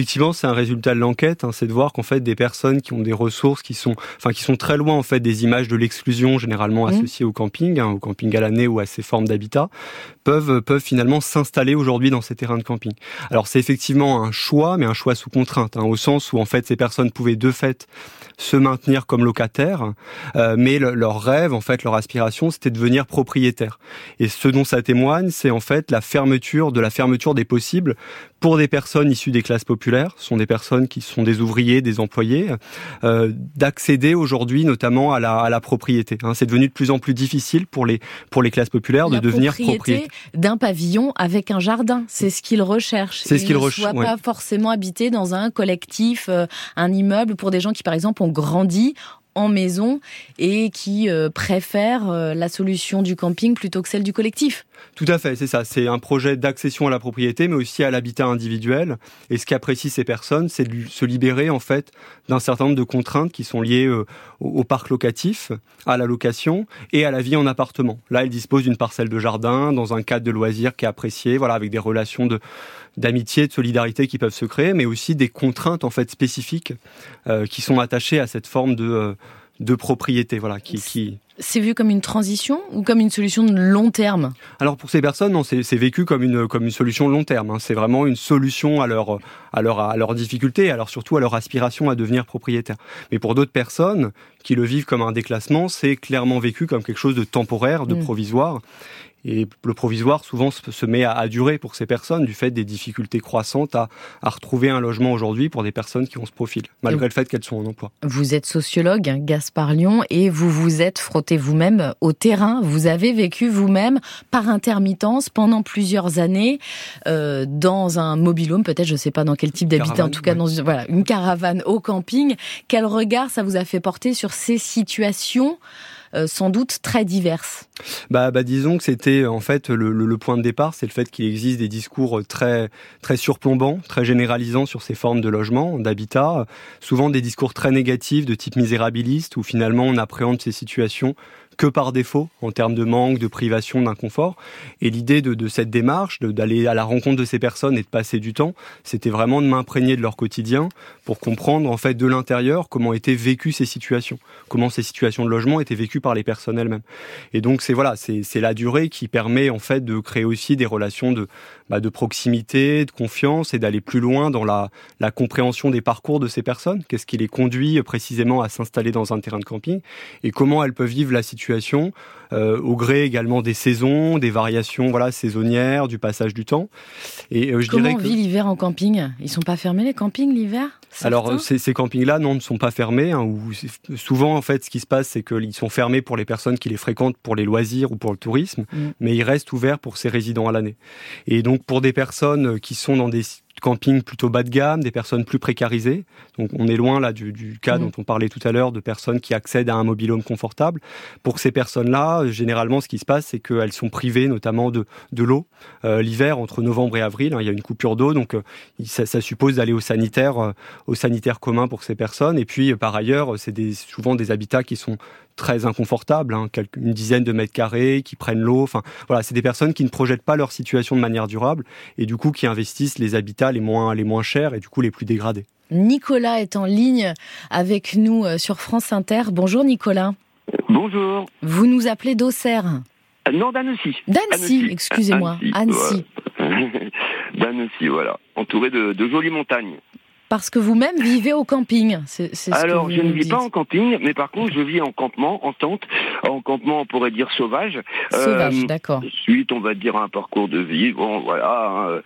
Effectivement, c'est un résultat de l'enquête, hein, c'est de voir qu'en fait des personnes qui ont des ressources qui sont, enfin qui sont très loin en fait des images de l'exclusion généralement associées mmh. au camping, hein, au camping à l'année ou à ces formes d'habitat, peuvent peuvent finalement s'installer aujourd'hui dans ces terrains de camping. Alors c'est effectivement un choix, mais un choix sous contrainte, hein, au sens où en fait ces personnes pouvaient de fait se maintenir comme locataires, euh, mais le, leur rêve, en fait, leur aspiration, c'était de devenir propriétaire. Et ce dont ça témoigne, c'est en fait la fermeture de la fermeture des possibles pour des personnes issues des classes populaires, ce sont des personnes qui sont des ouvriers, des employés, euh, d'accéder aujourd'hui notamment à la, à la propriété. Hein, c'est devenu de plus en plus difficile pour les, pour les classes populaires la de devenir propriétaires. D'un pavillon avec un jardin, c'est ce qu'ils recherchent. C'est ce qu'ils recherchent. Ils ne soient ouais. pas forcément habités dans un collectif, euh, un immeuble pour des gens qui, par exemple, ont grandi en maison et qui euh, préfèrent euh, la solution du camping plutôt que celle du collectif. Tout à fait, c'est ça. C'est un projet d'accession à la propriété, mais aussi à l'habitat individuel. Et ce qu'apprécient ces personnes, c'est de se libérer en fait d'un certain nombre de contraintes qui sont liées euh, au, au parc locatif, à la location et à la vie en appartement. Là, elles disposent d'une parcelle de jardin dans un cadre de loisirs qui est apprécié, voilà, avec des relations de d'amitié, de solidarité qui peuvent se créer, mais aussi des contraintes en fait spécifiques euh, qui sont attachées à cette forme de euh, de propriété, voilà, qui, qui... C'est vu comme une transition ou comme une solution de long terme ? Alors pour ces personnes, non, c'est, c'est vécu comme une comme une solution de long terme. Hein. C'est vraiment une solution à leur à leur à leur difficulté, alors surtout à leur aspiration à devenir propriétaire. Mais pour d'autres personnes qui le vivent comme un déclassement, c'est clairement vécu comme quelque chose de temporaire, de mmh. provisoire. Et le provisoire, souvent, se met à, à durer pour ces personnes, du fait des difficultés croissantes à, à retrouver un logement aujourd'hui pour des personnes qui ont ce profil, malgré le fait qu'elles sont en emploi. Vous êtes sociologue, Gaspard Lion, et vous vous êtes frotté vous-même au terrain. Vous avez vécu vous-même, par intermittence, pendant plusieurs années, euh, dans un mobil-home, peut-être, je ne sais pas dans quel type d'habitat, caravane, en tout cas, ouais. dans une, voilà, une caravane au camping. Quel regard ça vous a fait porter sur ces situations Euh, sans doute très diverses. Bah, bah disons que c'était en fait le, le, le point de départ, c'est le fait qu'il existe des discours très très surplombants, très généralisants sur ces formes de logement, d'habitat, souvent des discours très négatifs de type misérabiliste, où finalement on appréhende ces situations que par défaut, en termes de manque, de privation, d'inconfort. Et l'idée de, de cette démarche, de, d'aller à la rencontre de ces personnes et de passer du temps, c'était vraiment de m'imprégner de leur quotidien pour comprendre en fait de l'intérieur comment étaient vécues ces situations, comment ces situations de logement étaient vécues par les personnes elles-mêmes. Et donc c'est voilà, c'est, c'est la durée qui permet en fait de créer aussi des relations de, bah, de proximité, de confiance et d'aller plus loin dans la, la compréhension des parcours de ces personnes. Qu'est-ce qui les conduit précisément à s'installer dans un terrain de camping et comment elles peuvent vivre la situation Euh, au gré également des saisons, des variations voilà saisonnières, du passage du temps. Et euh, je Comment dirais on que... vit l'hiver en camping ? Ils sont pas fermés les campings l'hiver ? Alors ces, ces campings-là non ne sont pas fermés. Hein, où souvent en fait ce qui se passe c'est qu'ils sont fermés pour les personnes qui les fréquentent pour les loisirs ou pour le tourisme, mmh. mais ils restent ouverts pour ces résidents à l'année. Et donc pour des personnes qui sont dans des camping plutôt bas de gamme, des personnes plus précarisées. Donc on est loin là du, du cas mmh. dont on parlait tout à l'heure de personnes qui accèdent à un mobil-home confortable. Pour ces personnes-là, généralement ce qui se passe c'est qu'elles sont privées notamment de, de l'eau. Euh, l'hiver, entre novembre et avril, hein, il y a une coupure d'eau, donc euh, ça, ça suppose d'aller au sanitaire, euh, au sanitaire commun pour ces personnes. Et puis euh, par ailleurs, c'est des, souvent des habitats qui sont très inconfortables, hein, quelques, une dizaine de mètres carrés, qui prennent l'eau. Enfin, voilà, c'est des personnes qui ne projettent pas leur situation de manière durable et du coup qui investissent les habitats les moins, les moins chers et du coup les plus dégradés. Nicolas est en ligne avec nous sur France Inter. Bonjour Nicolas. Bonjour. Vous nous appelez d'Auxerre ? Non, d'Annecy. D'Annecy, Annecy. excusez-moi. Annecy. Ouais. D'Annecy, voilà. Entouré de, de jolies montagnes. Parce que vous-même vivez au camping, c'est, c'est ce Alors, que vous je ne vis dites. pas en camping, mais par contre, je vis en campement, en tente, en campement, on pourrait dire sauvage. Sauvage, euh, d'accord. Suite, on va dire, à un parcours de vie, bon, voilà.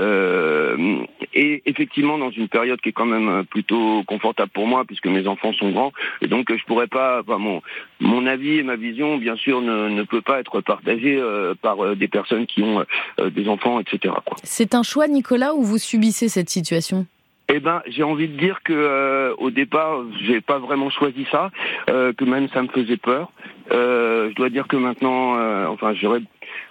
Euh, et effectivement, dans une période qui est quand même plutôt confortable pour moi, puisque mes enfants sont grands, et donc je pourrais pas, enfin, mon, mon avis et ma vision, bien sûr, ne, ne peut pas être partagé euh, par euh, des personnes qui ont euh, des enfants, et cetera, quoi. C'est un choix, Nicolas, ou vous subissez cette situation ? Eh ben, j'ai envie de dire que euh, au départ, j'ai pas vraiment choisi ça, euh, que même ça me faisait peur. Euh, je dois dire que maintenant, euh, enfin, j'aurais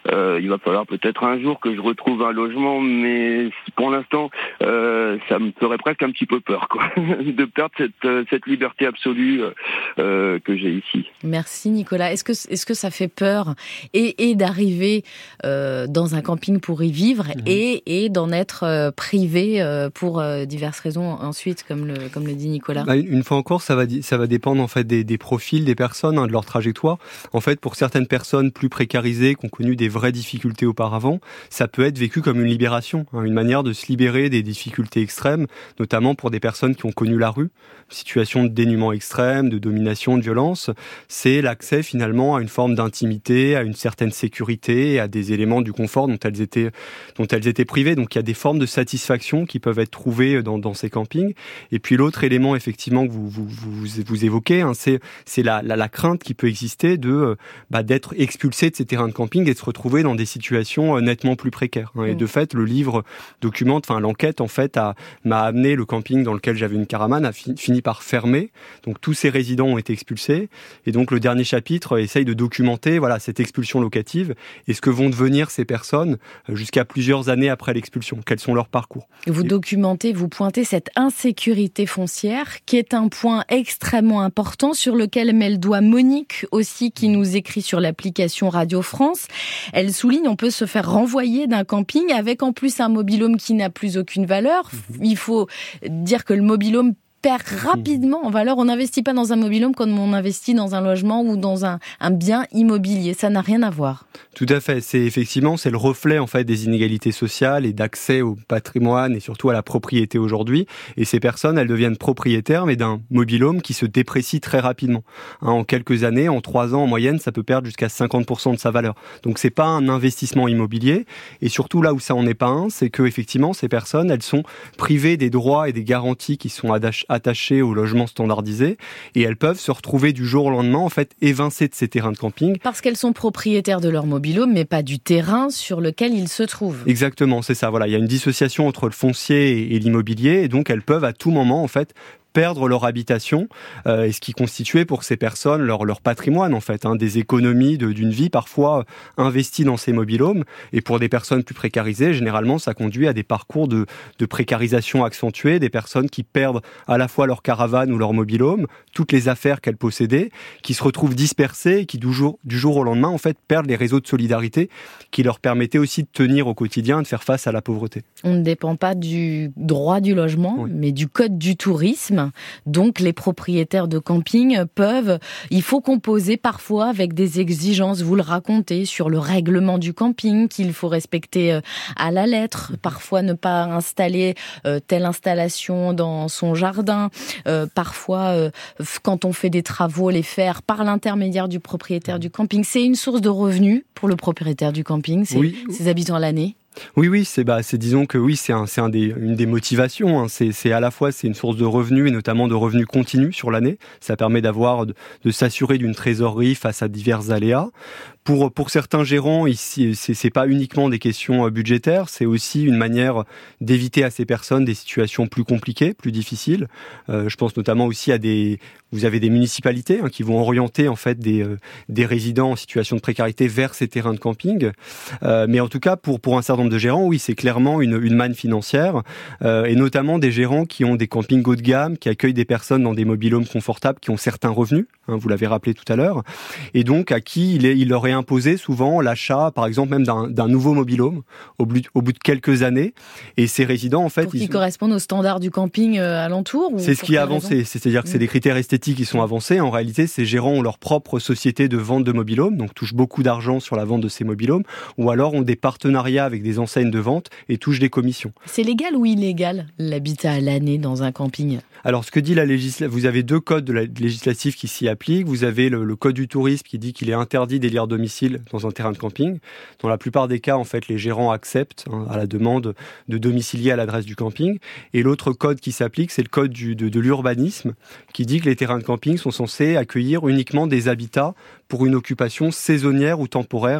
Euh, il va falloir peut-être un jour que je retrouve un logement, mais pour l'instant, euh, ça me ferait presque un petit peu peur, quoi, de perdre cette, cette liberté absolue euh, que j'ai ici. Merci Nicolas. Est-ce que, est-ce que ça fait peur et, et d'arriver euh, dans un camping pour y vivre mmh. et, et d'en être euh, privé euh, pour euh, diverses raisons ensuite, comme le, comme le dit Nicolas? Bah, une fois encore, ça va, ça va dépendre en fait des, des profils des personnes, hein, de leur trajectoire. En fait, pour certaines personnes plus précarisées, qui ont connu des vraies difficultés auparavant, ça peut être vécu comme une libération, hein, une manière de se libérer des difficultés extrêmes, notamment pour des personnes qui ont connu la rue, situation de dénuement extrême, de domination, de violence. C'est l'accès finalement à une forme d'intimité, à une certaine sécurité, à des éléments du confort dont elles étaient, dont elles étaient privées. Donc il y a des formes de satisfaction qui peuvent être trouvées dans, dans ces campings. Et puis l'autre élément effectivement que vous, vous, vous, vous évoquez, hein, c'est, c'est la, la, la crainte qui peut exister de, bah, d'être expulsé de ces terrains de camping et de se retrouver dans des situations nettement plus précaires. Hein. Et de fait, le livre documente, enfin l'enquête en fait a, m'a amené le camping dans lequel j'avais une caravane a fi, fini par fermer. Donc tous ces résidents ont été expulsés. Et donc le dernier chapitre essaye de documenter voilà cette expulsion locative et ce que vont devenir ces personnes jusqu'à plusieurs années après l'expulsion. Quels sont leurs parcours. Vous et... documentez, vous pointez cette insécurité foncière qui est un point extrêmement important sur lequel met le doigt Monique aussi qui nous écrit sur l'application Radio France. Elle souligne on peut se faire renvoyer d'un camping avec en plus un mobil-home qui n'a plus aucune valeur. Il faut dire que le mobil-home perd rapidement en valeur. On n'investit pas dans un mobil-home comme on investit dans un logement ou dans un, un bien immobilier. Ça n'a rien à voir. Tout à fait. C'est effectivement, c'est le reflet en fait des inégalités sociales et d'accès au patrimoine et surtout à la propriété aujourd'hui. Et ces personnes, elles deviennent propriétaires, mais d'un mobil-home qui se déprécie très rapidement. Hein, en quelques années, en trois ans en moyenne, ça peut perdre jusqu'à cinquante pour cent de sa valeur. Donc c'est pas un investissement immobilier. Et surtout là où ça en est pas un, c'est que effectivement ces personnes, elles sont privées des droits et des garanties qui sont attachés attachées au logement standardisé et elles peuvent se retrouver du jour au lendemain en fait évincées de ces terrains de camping. Parce qu'elles sont propriétaires de leur mobil-home mais pas du terrain sur lequel ils se trouvent. Exactement, c'est ça. Voilà, il y a une dissociation entre le foncier et l'immobilier et donc elles peuvent à tout moment en fait perdre leur habitation euh, et ce qui constituait pour ces personnes leur, leur patrimoine en fait, hein, des économies de, d'une vie parfois investies dans ces mobil-homes et pour des personnes plus précarisées, généralement ça conduit à des parcours de, de précarisation accentuée, des personnes qui perdent à la fois leur caravane ou leur mobil-home, toutes les affaires qu'elles possédaient, qui se retrouvent dispersées et qui du jour, du jour au lendemain en fait perdent les réseaux de solidarité qui leur permettaient aussi de tenir au quotidien et de faire face à la pauvreté. On ne dépend pas du droit du logement, oui. mais du code du tourisme. Donc les propriétaires de camping peuvent, il faut composer parfois avec des exigences, vous le racontez, sur le règlement du camping qu'il faut respecter à la lettre, parfois ne pas installer euh, telle installation dans son jardin, euh, parfois euh, quand on fait des travaux, les faire par l'intermédiaire du propriétaire du camping. C'est une source de revenus pour le propriétaire du camping, c'est oui. ses habitants à l'année. Oui, oui, c'est bah, c'est disons que oui, c'est un, c'est un des, une des motivations. Hein. C'est, c'est à la fois c'est une source de revenus et notamment de revenus continus sur l'année. Ça permet d'avoir de, de s'assurer d'une trésorerie face à divers aléas. Pour pour certains gérants, ici, c'est, c'est pas uniquement des questions budgétaires, c'est aussi une manière d'éviter à ces personnes des situations plus compliquées, plus difficiles. Euh, je pense notamment aussi à des, vous avez des municipalités hein, qui vont orienter en fait des euh, des résidents en situation de précarité vers ces terrains de camping. Euh, mais en tout cas, pour pour un certain nombre de gérants, oui, c'est clairement une une manne financière euh, et notamment des gérants qui ont des campings haut de gamme, qui accueillent des personnes dans des mobil-homes confortables, qui ont certains revenus. Hein, vous l'avez rappelé tout à l'heure, et donc à qui il est, il leur est imposé souvent l'achat, par exemple même d'un, d'un nouveau mobil-home au bout, au bout de quelques années. Et ces résidents, en fait, pour qu'ils ils... correspondent aux standards du camping euh, alentour. Ou c'est ce qui est avancé, raison c'est-à-dire que c'est des critères esthétiques qui sont avancés. En réalité, ces gérants ont leur propre société de vente de mobil-home, donc touchent beaucoup d'argent sur la vente de ces mobil-homes, ou alors ont des partenariats avec des enseignes de vente et touchent des commissions. C'est légal ou illégal l'habitat à l'année dans un camping ? Alors, ce que dit la législation, vous avez deux codes de la législative qui s'y appliquent. Vous avez le, le code du tourisme qui dit qu'il est interdit d'élire domicile dans un terrain de camping. Dans la plupart des cas, en fait, les gérants acceptent hein, à la demande de domicilier à l'adresse du camping. Et l'autre code qui s'applique, c'est le code du, de, de l'urbanisme qui dit que les terrains de camping sont censés accueillir uniquement des habitats pour une occupation saisonnière ou temporaire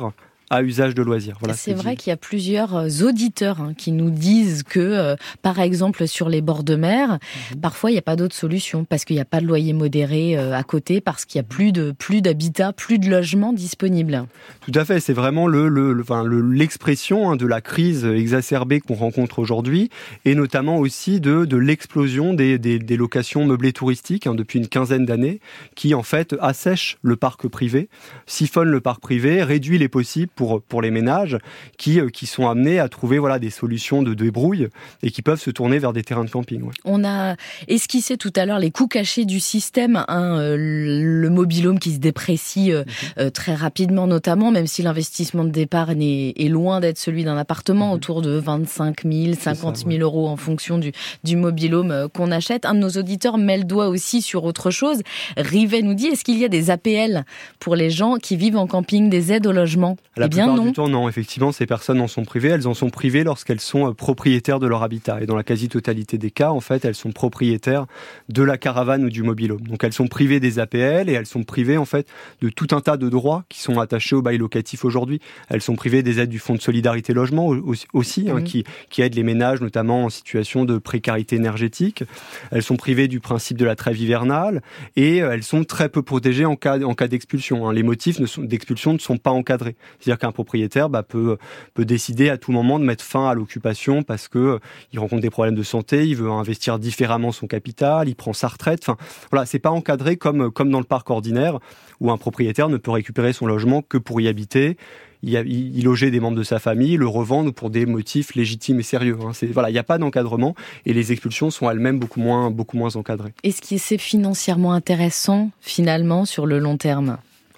à usage de loisirs. Voilà, c'est vrai qu'il y a plusieurs auditeurs hein, qui nous disent que, euh, par exemple, sur les bords de mer, mmh. parfois il n'y a pas d'autre solution parce qu'il n'y a pas de loyer modéré euh, à côté, parce qu'il n'y a plus de plus d'habitat, plus de logements disponibles. Tout à fait, c'est vraiment le, le, le, enfin, le, l'expression hein, de la crise exacerbée qu'on rencontre aujourd'hui, et notamment aussi de, de l'explosion des, des, des locations meublées touristiques hein, depuis une quinzaine d'années, qui en fait assèchent le parc privé, siphonnent le parc privé, réduit les possibles pour, pour les ménages qui, qui sont amenés à trouver voilà, des solutions de débrouille et qui peuvent se tourner vers des terrains de camping. Ouais. On a esquissé tout à l'heure les coûts cachés du système, hein, euh, le mobil-home qui se déprécie euh, euh, très rapidement notamment, même si l'investissement de départ est, est loin d'être celui d'un appartement, mmh. autour de vingt-cinq mille, cinquante mille euros en fonction du, du mobil-home qu'on achète. Un de nos auditeurs met le doigt aussi sur autre chose. Rivet nous dit, est-ce qu'il y a des A P L pour les gens qui vivent en camping, des aides au logement? La Eh bien plupart non. du temps, non. Effectivement, ces personnes en sont privées. Elles en sont privées lorsqu'elles sont propriétaires de leur habitat. Et dans la quasi-totalité des cas, en fait, elles sont propriétaires de la caravane ou du mobil-home. Donc, elles sont privées des A P L et elles sont privées, en fait, de tout un tas de droits qui sont attachés au bail locatif aujourd'hui. Elles sont privées des aides du Fonds de solidarité logement aussi, hein, mmh. qui, qui aide les ménages, notamment en situation de précarité énergétique. Elles sont privées du principe de la trêve hivernale et elles sont très peu protégées en cas, en cas d'expulsion. Hein. Les motifs ne sont, d'expulsion ne sont pas encadrés. C'est-à-dire qu'un propriétaire bah, peut, peut décider à tout moment de mettre fin à l'occupation parce que euh, il rencontre des problèmes de santé, il veut investir différemment son capital, il prend sa retraite. Enfin, voilà, c'est pas encadré comme, comme dans le parc ordinaire où un propriétaire ne peut récupérer son logement que pour y habiter. Y, y loger des membres de sa famille, le revendre pour des motifs légitimes et sérieux. Hein. C'est, voilà, il n'y a pas d'encadrement et les expulsions sont elles-mêmes beaucoup moins, beaucoup moins encadrées. Est-ce que c'est financièrement intéressant, finalement, sur le long terme ?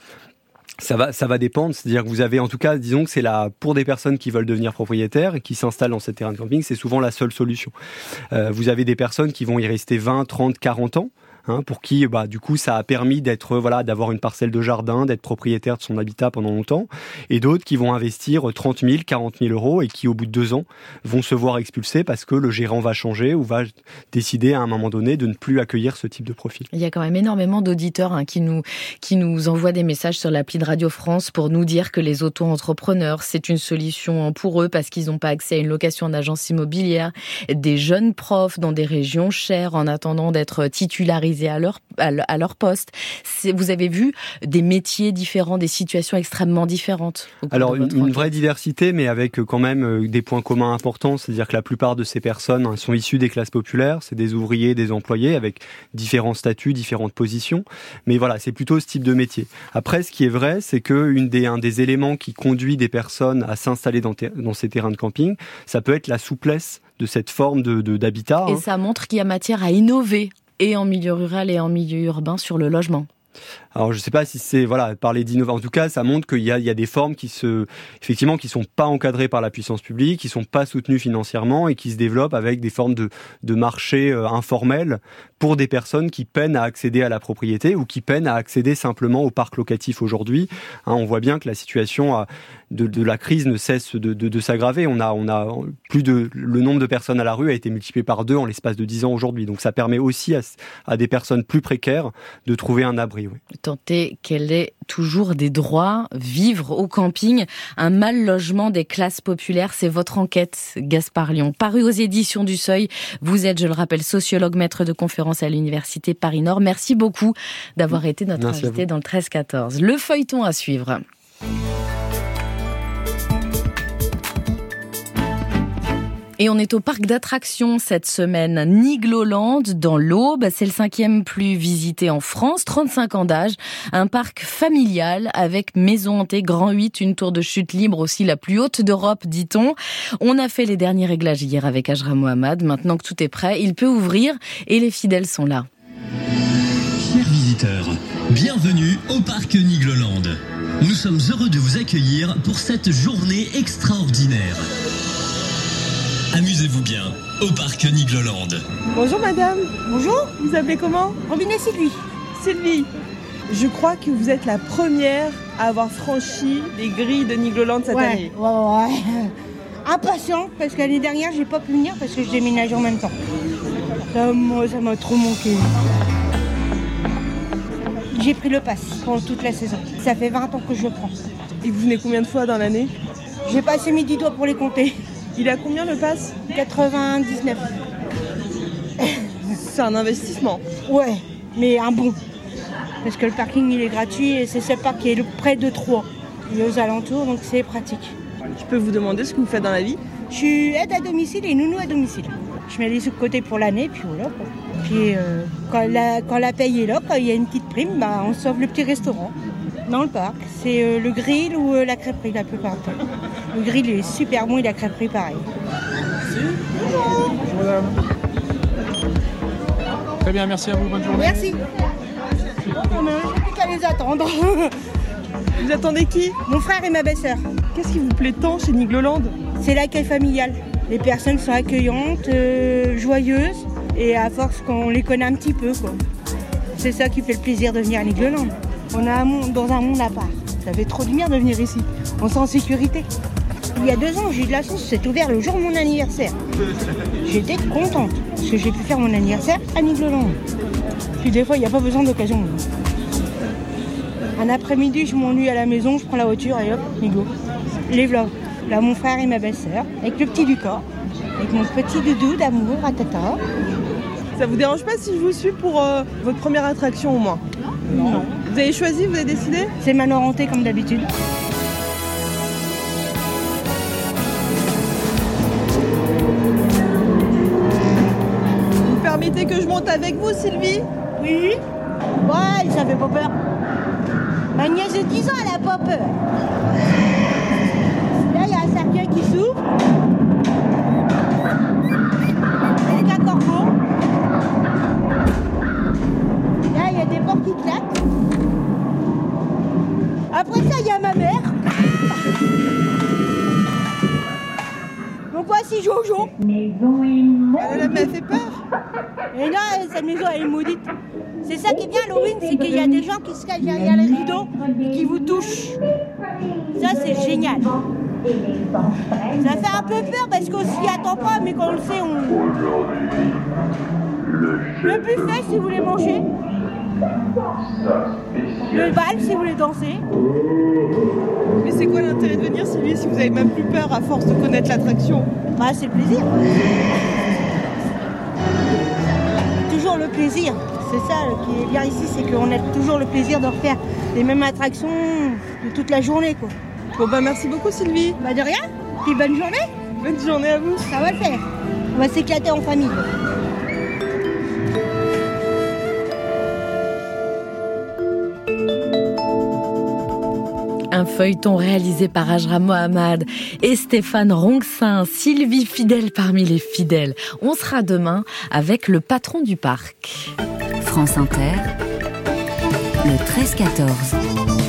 Ça va, ça va dépendre. C'est-à-dire que vous avez, en tout cas, disons que c'est la, pour des personnes qui veulent devenir propriétaires et qui s'installent dans ces terrains de camping, c'est souvent la seule solution. Euh, vous avez des personnes qui vont y rester vingt, trente, quarante ans. Hein, pour qui, bah, du coup, ça a permis d'être, voilà, d'avoir une parcelle de jardin, d'être propriétaire de son habitat pendant longtemps, et d'autres qui vont investir trente mille, quarante mille euros et qui, au bout de deux ans, vont se voir expulsés parce que le gérant va changer ou va décider à un moment donné de ne plus accueillir ce type de profil. Il y a quand même énormément d'auditeurs hein, qui nous qui nous envoient des messages sur l'appli de Radio France pour nous dire que les auto-entrepreneurs, c'est une solution pour eux parce qu'ils n'ont pas accès à une location d'agence immobilière, des jeunes profs dans des régions chères en attendant d'être titularisés à leur, à leur poste. C'est, vous avez vu des métiers différents, des situations extrêmement différentes. Alors, une, une vraie diversité, mais avec quand même des points communs importants. C'est-à-dire que la plupart de ces personnes hein, sont issues des classes populaires. C'est des ouvriers, des employés, avec différents statuts, différentes positions. Mais voilà, c'est plutôt ce type de métier. Après, ce qui est vrai, c'est que une des, un des éléments qui conduit des personnes à s'installer dans, ter- dans ces terrains de camping, ça peut être la souplesse de cette forme de, de, d'habitat. Et hein. ça montre qu'il y a matière à innover. Et en milieu rural et en milieu urbain sur le logement. Alors je sais pas si c'est voilà parler d'innovation. En tout cas, ça montre qu'il y a il y a des formes qui se effectivement qui sont pas encadrées par la puissance publique, qui sont pas soutenues financièrement et qui se développent avec des formes de de marché euh, informels pour des personnes qui peinent à accéder à la propriété ou qui peinent à accéder simplement au parc locatif aujourd'hui. Hein, on voit bien que la situation a, de de la crise ne cesse de de, de s'aggraver. On a on a plus de le nombre de personnes à la rue a été multiplié par deux en l'espace de dix ans aujourd'hui. Donc ça permet aussi à à des personnes plus précaires de trouver un abri. Oui. Tenter qu'elle ait toujours des droits, vivre au camping, un mal logement des classes populaires, c'est votre enquête, Gaspard Lyon. Paru aux éditions du Seuil, vous êtes, je le rappelle, sociologue, maître de conférence à l'Université Paris-Nord. Merci beaucoup d'avoir été notre Merci invité dans le treize quatorze. Le feuilleton à suivre. Et on est au parc d'attractions cette semaine, Nigloland, dans l'Aube. C'est le cinquième plus visité en France, trente-cinq ans d'âge. Un parc familial avec maison hantée, grand huit, une tour de chute libre aussi la plus haute d'Europe, dit-on. On a fait les derniers réglages hier avec Ajra Mohamed. Maintenant que tout est prêt, il peut ouvrir et les fidèles sont là. Chers visiteurs, bienvenue au parc Nigloland. Nous sommes heureux de vous accueillir pour cette journée extraordinaire. Amusez-vous bien au parc Nigloland. Bonjour madame. Bonjour. Vous appelez comment? Robinet Sylvie. Sylvie. Je crois que vous êtes la première à avoir franchi les grilles de Nigloland cette ouais, année. Ouais, ouais. Impatient parce que l'année dernière j'ai pas pu venir parce que je déménage en même temps. Ça, moi, ça m'a trop manqué. J'ai pris le pass pendant toute la saison. Ça fait vingt ans que je le prends. Et vous venez combien de fois dans l'année? J'ai passé mes dix doigts pour les compter. Il a combien le pass? quatre-vingt-dix-neuf. C'est un investissement. Ouais, mais un bon. Parce que le parking il est gratuit et c'est ce parc qui est près de Troyes. Il est aux alentours, donc c'est pratique. Je peux vous demander ce que vous faites dans la vie? Je suis aide à domicile et nounou à domicile. Je mets les sous de côté pour l'année, puis voilà. Quoi. Puis euh, quand, la, quand la paye est là, quand il y a une petite prime, bah, on sauve le petit restaurant dans le parc. C'est euh, le grill ou euh, la crêperie la plupart du temps. Le grill est super bon et la crêperie pareil. Bonjour madame. Très bien, merci à vous, bonne journée. Merci. Oh, non, j'ai plus qu'à les attendre. Vous attendez qui? Mon frère et ma belle-sœur. Qu'est-ce qui vous plaît tant chez Nigloland? C'est l'accueil familial. Les personnes sont accueillantes, euh, joyeuses, et à force qu'on les connaît un petit peu, quoi. C'est ça qui fait le plaisir de venir à Nigloland. On est un monde, dans un monde à part. Ça fait trop de bien de venir ici. On se sent en sécurité. Il y a deux ans, j'ai eu de la chance, c'est ouvert le jour de mon anniversaire. J'étais contente, parce que j'ai pu faire mon anniversaire à Nigloland. Puis des fois, il n'y a pas besoin d'occasion. Un après-midi, je m'ennuie à la maison, je prends la voiture et hop, Niglo. Les vlogs. Là, mon frère et ma belle-sœur, avec le petit Lucas, avec mon petit doudou d'amour à tata. Ça vous dérange pas si je vous suis pour euh, votre première attraction au moins? Non. Vous avez choisi, vous avez décidé? C'est Manoranté comme d'habitude. Vous permettez que je monte avec vous, Sylvie? Oui. Ouais, ça fait pas peur. Ma nièce de dix ans, elle a pas peur. Là, il y a un cercueil qui s'ouvre. Avec un corbeau. Là, il y a des portes qui claquent. Après ça, il y a ma mère. Donc voici Jojo. Elle m'a fait peur. Et là, cette maison, elle est maudite. C'est ça qui est bien, Halloween, c'est qu'il y a des gens qui se cachent derrière les rideaux et qui vous touchent. Ça, c'est génial. Ça fait un peu peur parce qu'on s'y attend pas, mais quand on le sait, on... Le buffet, si vous voulez manger. Le bal, si vous voulez danser. Mais c'est quoi l'intérêt de venir, Sylvie, si vous avez même plus peur à force de connaître l'attraction? Bah, c'est le plaisir. Toujours le plaisir. C'est ça qui est bien ici, c'est qu'on a toujours le plaisir de refaire les mêmes attractions de toute la journée, quoi. Bon bah merci beaucoup, Sylvie. Bah de rien. Puis bonne journée. Bonne journée à vous. Ça va le faire. On va s'éclater en famille. Un feuilleton réalisé par Ajra Mohamed et Stéphane Ronxin, Sylvie fidèle parmi les fidèles. On sera demain avec le patron du parc. France Inter, le treize quatorze.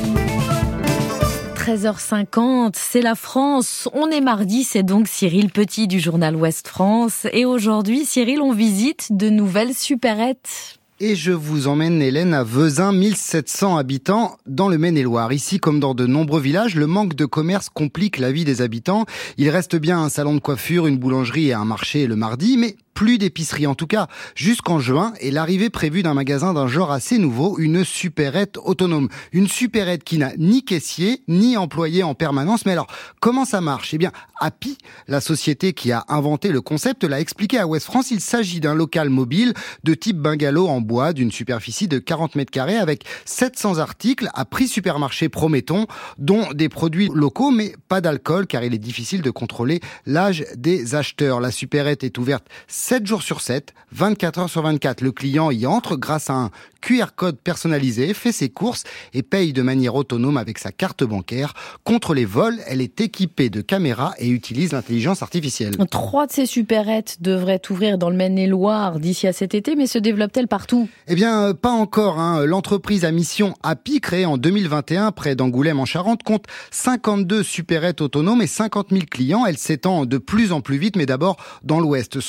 treize heures cinquante, c'est la France. On est mardi, c'est donc Cyril Petit du journal Ouest France. Et aujourd'hui, Cyril, on visite de nouvelles supérettes. Et je vous emmène, Hélène, à Vezin, mille sept cents habitants dans le Maine-et-Loire. Ici, comme dans de nombreux villages, le manque de commerce complique la vie des habitants. Il reste bien un salon de coiffure, une boulangerie et un marché le mardi, mais plus d'épicerie, en tout cas jusqu'en juin, et l'arrivée prévue d'un magasin d'un genre assez nouveau, une supérette autonome. Une supérette qui n'a ni caissier, ni employé en permanence. Mais alors, comment ça marche? Eh bien, Happy, la société qui a inventé le concept, l'a expliqué à Ouest France. Il s'agit d'un local mobile de type bungalow en bois, d'une superficie de quarante mètres carrés, avec sept cents articles à prix supermarché, promettons, dont des produits locaux, mais pas d'alcool, car il est difficile de contrôler l'âge des acheteurs. La supérette est ouverte sept jours sur sept, vingt-quatre heures sur vingt-quatre. Le client y entre grâce à un Q R code personnalisé, fait ses courses et paye de manière autonome avec sa carte bancaire. Contre les vols, elle est équipée de caméras et utilise l'intelligence artificielle. Trois de ces supérettes devraient ouvrir dans le Maine-et-Loire d'ici à cet été, mais se développent-elles partout? Eh bien, pas encore. Hein. L'entreprise à mission Happy, créée en deux mille vingt et un près d'Angoulême en Charente, compte cinquante-deux supérettes autonomes et cinquante mille clients. Elle s'étend de plus en plus vite, mais d'abord dans l'Ouest. Son objectif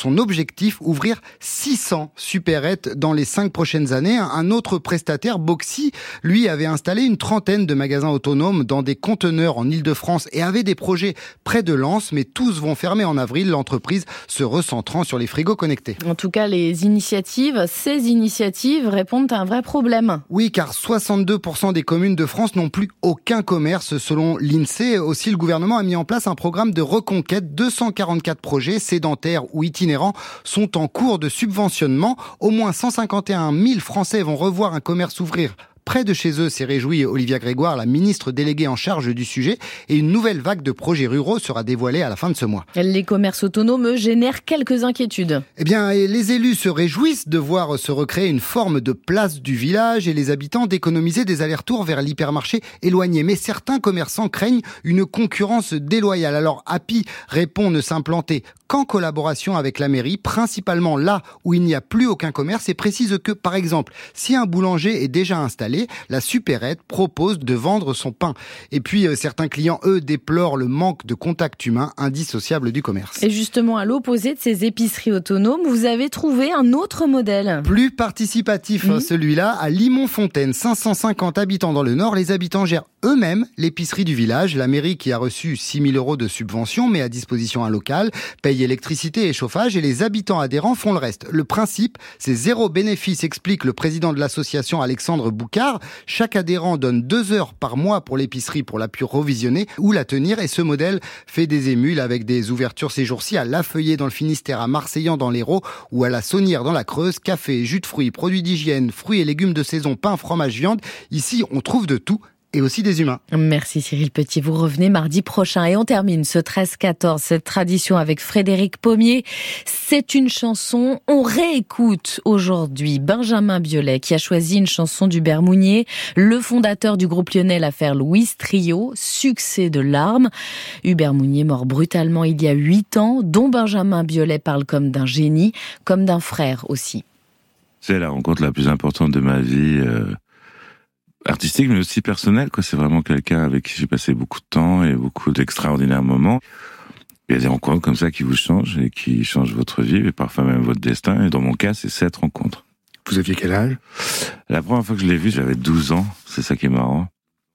objectif, ouvrir six cents supérettes dans les cinq prochaines années. Un autre prestataire, Boxy, lui avait installé une trentaine de magasins autonomes dans des conteneurs en Ile-de-France et avait des projets près de Lens, mais tous vont fermer en avril, l'entreprise se recentrant sur les frigos connectés. En tout cas, les initiatives, ces initiatives répondent à un vrai problème. Oui, car soixante-deux pour cent des communes de France n'ont plus aucun commerce selon l'INSEE. Aussi, le gouvernement a mis en place un programme de reconquête. deux cent quarante-quatre projets sédentaires ou itinérants sont en cours de subventionnement. Au moins cent cinquante et un mille Français vont revoir un commerce ouvrir près de chez eux, s'est réjouie Olivia Grégoire, la ministre déléguée en charge du sujet. Et une nouvelle vague de projets ruraux sera dévoilée à la fin de ce mois. Les commerces autonomes génèrent quelques inquiétudes. Eh bien, les élus se réjouissent de voir se recréer une forme de place du village et les habitants d'économiser des allers-retours vers l'hypermarché éloigné. Mais certains commerçants craignent une concurrence déloyale. Alors, Happy répond ne s'implanter qu'en collaboration avec la mairie, principalement là où il n'y a plus aucun commerce, et précise que, par exemple, si un boulanger est déjà installé, la supérette propose de vendre son pain. Et puis, euh, certains clients, eux, déplorent le manque de contact humain indissociable du commerce. Et justement, à l'opposé de ces épiceries autonomes, vous avez trouvé un autre modèle. Plus participatif, mmh. celui-là, à Limont-Fontaine, cinq cent cinquante habitants dans le Nord. Les habitants gèrent eux-mêmes l'épicerie du village. La mairie, qui a reçu six mille euros de subvention, met à disposition un local, paye électricité et chauffage, et les habitants adhérents font le reste. Le principe, c'est zéro bénéfice, explique le président de l'association Alexandre Boucard. Chaque adhérent donne deux heures par mois pour l'épicerie pour la pure revisionner ou la tenir, et ce modèle fait des émules avec des ouvertures ces jours-ci à La Feuillée dans le Finistère, à Marseillan dans l'Hérault ou à la Saunière dans la Creuse. Café, jus de fruits, produits d'hygiène, fruits et légumes de saison, pain, fromage, viande. Ici, on trouve de tout. Et aussi des humains. Merci Cyril Petit, vous revenez mardi prochain. Et on termine ce treize quatorze, cette tradition avec Frédéric Pommier. C'est une chanson, on réécoute aujourd'hui Benjamin Biolay qui a choisi une chanson d'Hubert Mounier, le fondateur du groupe lyonnais l'affaire Louise Trio, Succès de larmes. Hubert Mounier mort brutalement il y a huit ans, dont Benjamin Biolay parle comme d'un génie, comme d'un frère aussi. C'est la rencontre la plus importante de ma vie, euh... artistique, mais aussi personnel, quoi. C'est vraiment quelqu'un avec qui j'ai passé beaucoup de temps et beaucoup d'extraordinaires moments. Il y a des rencontres comme ça qui vous changent et qui changent votre vie et parfois même votre destin. Et dans mon cas, c'est cette rencontre. Vous aviez quel âge? La première fois que je l'ai vu, j'avais douze ans. C'est ça qui est marrant.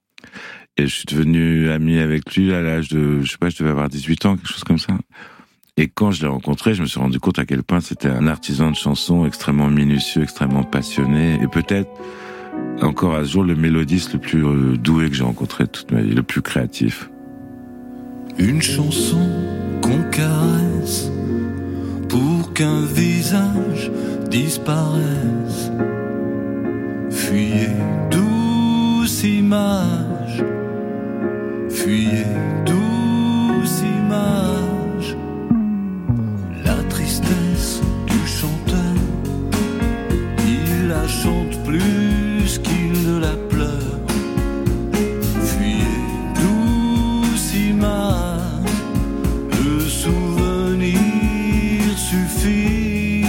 Et je suis devenu ami avec lui à l'âge de, je sais pas, je devais avoir dix-huit ans, quelque chose comme ça. Et quand je l'ai rencontré, je me suis rendu compte à quel point c'était un artisan de chansons extrêmement minutieux, extrêmement passionné. Et peut-être, encore à ce jour, le mélodiste le plus euh, doué que j'ai rencontré de toute ma vie, le plus créatif. Une chanson qu'on caresse pour qu'un visage disparaisse. Fuyez, douce image, fuyez, douce image. La tristesse du chanteur, il la chante plus qu'il ne la pleure. Fuyez, douce image, le souvenir suffit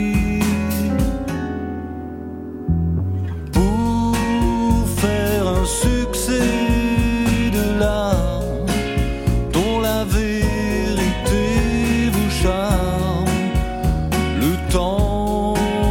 pour faire un succès de l'art dont la vérité vous charme. Le temps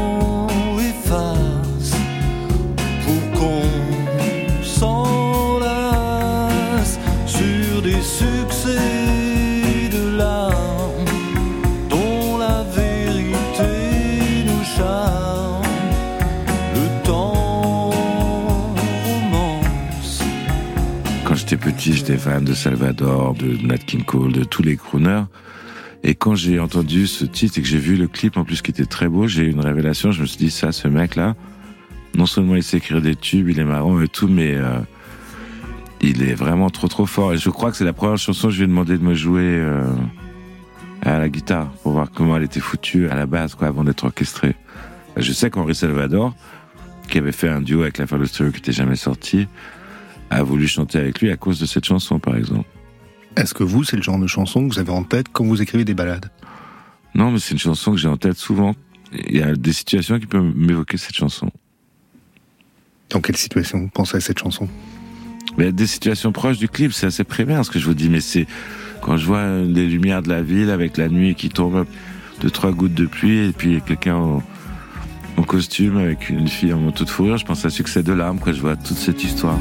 efface pour qu'on s'enlace sur des succès de l'art dont la vérité nous charme. Le temps romance. Quand j'étais petit, j'étais fan de Salvador, de Nat King Cole, de tous les crooners. Et quand j'ai entendu ce titre et que j'ai vu le clip en plus qui était très beau, j'ai eu une révélation. Je me suis dit, ça, ce mec-là, non seulement il sait écrire des tubes, il est marrant et tout, mais euh, il est vraiment trop trop fort. Et je crois que c'est la première chanson que je lui ai demandé de me jouer euh, à la guitare pour voir comment elle était foutue à la base, quoi, avant d'être orchestrée. Je sais qu'Henri Salvador, qui avait fait un duo avec l'affaire Le Stereo qui n'était jamais sorti, a voulu chanter avec lui à cause de cette chanson, par exemple. Est-ce que vous, c'est le genre de chanson que vous avez en tête quand vous écrivez des ballades? Non, mais c'est une chanson que j'ai en tête souvent. Il y a des situations qui peuvent m'évoquer cette chanson. Dans quelle situation vous pensez à cette chanson? Mais des situations proches du clip, c'est assez primaire ce que je vous dis, mais c'est quand je vois les lumières de la ville avec la nuit qui tombe, deux, trois gouttes de pluie et puis quelqu'un en, en costume avec une fille en manteau de fourrure. Je pense à Succès de larmes quand je vois toute cette histoire.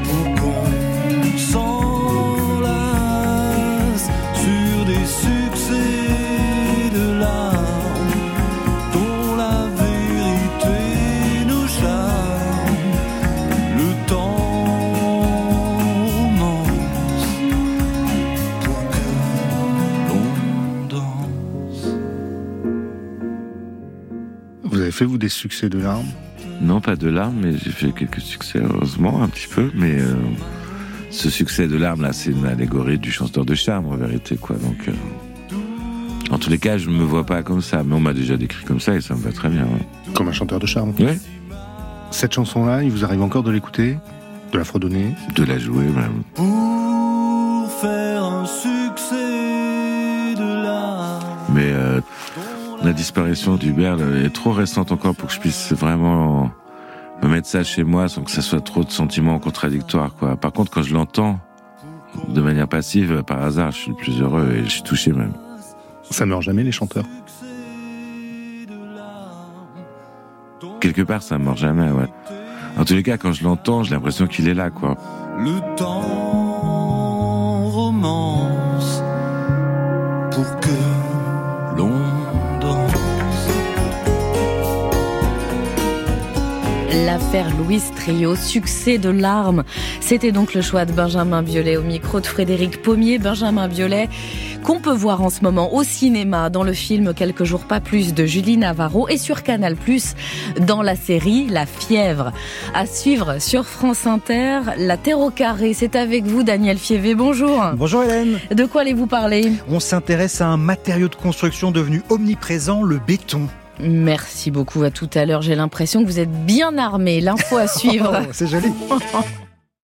S'enlace sur des succès de larmes dont la vérité nous charme. Le temps romance pour que l'on danse. Vous avez fait, vous, des succès de larmes ? Non, pas de larmes, mais j'ai fait quelques succès, heureusement, un petit peu. Mais euh, ce succès de larmes, là, c'est une allégorie du chanteur de charme, en vérité, quoi. Donc, euh, en tous les cas, je ne me vois pas comme ça. Mais on m'a déjà décrit comme ça et ça me va très bien. Ouais. Comme un chanteur de charme. Oui. Cette chanson-là, il vous arrive encore de l'écouter, de la fredonner, de la jouer, même. Pour faire un succès de larmes. Mais euh, la disparition d'Hubert est trop récente encore pour que je puisse vraiment me mettre ça chez moi sans que ça soit trop de sentiments contradictoires, quoi. Par contre, quand je l'entends de manière passive, par hasard, je suis le plus heureux et je suis touché même. Ça meurt jamais, les chanteurs? Quelque part, ça meurt jamais, ouais. En tous les cas, quand je l'entends, j'ai l'impression qu'il est là, quoi. Le temps romance pour que l'on danse. L'affaire Louis Trio, succès de larmes. C'était donc le choix de Benjamin Biolay au micro de Frédéric Pommier. Benjamin Biolay, qu'on peut voir en ce moment au cinéma dans le film Quelques jours pas plus de Julie Navarro et sur Canal plus, dans la série La Fièvre. À suivre sur France Inter, La Terre au carré. C'est avec vous, Daniel Fievé. Bonjour. Bonjour Hélène. De quoi allez-vous parler? On s'intéresse à un matériau de construction devenu omniprésent, le béton. Merci beaucoup, à tout à l'heure. J'ai l'impression que vous êtes bien armés. L'info à suivre. Oh, c'est joli.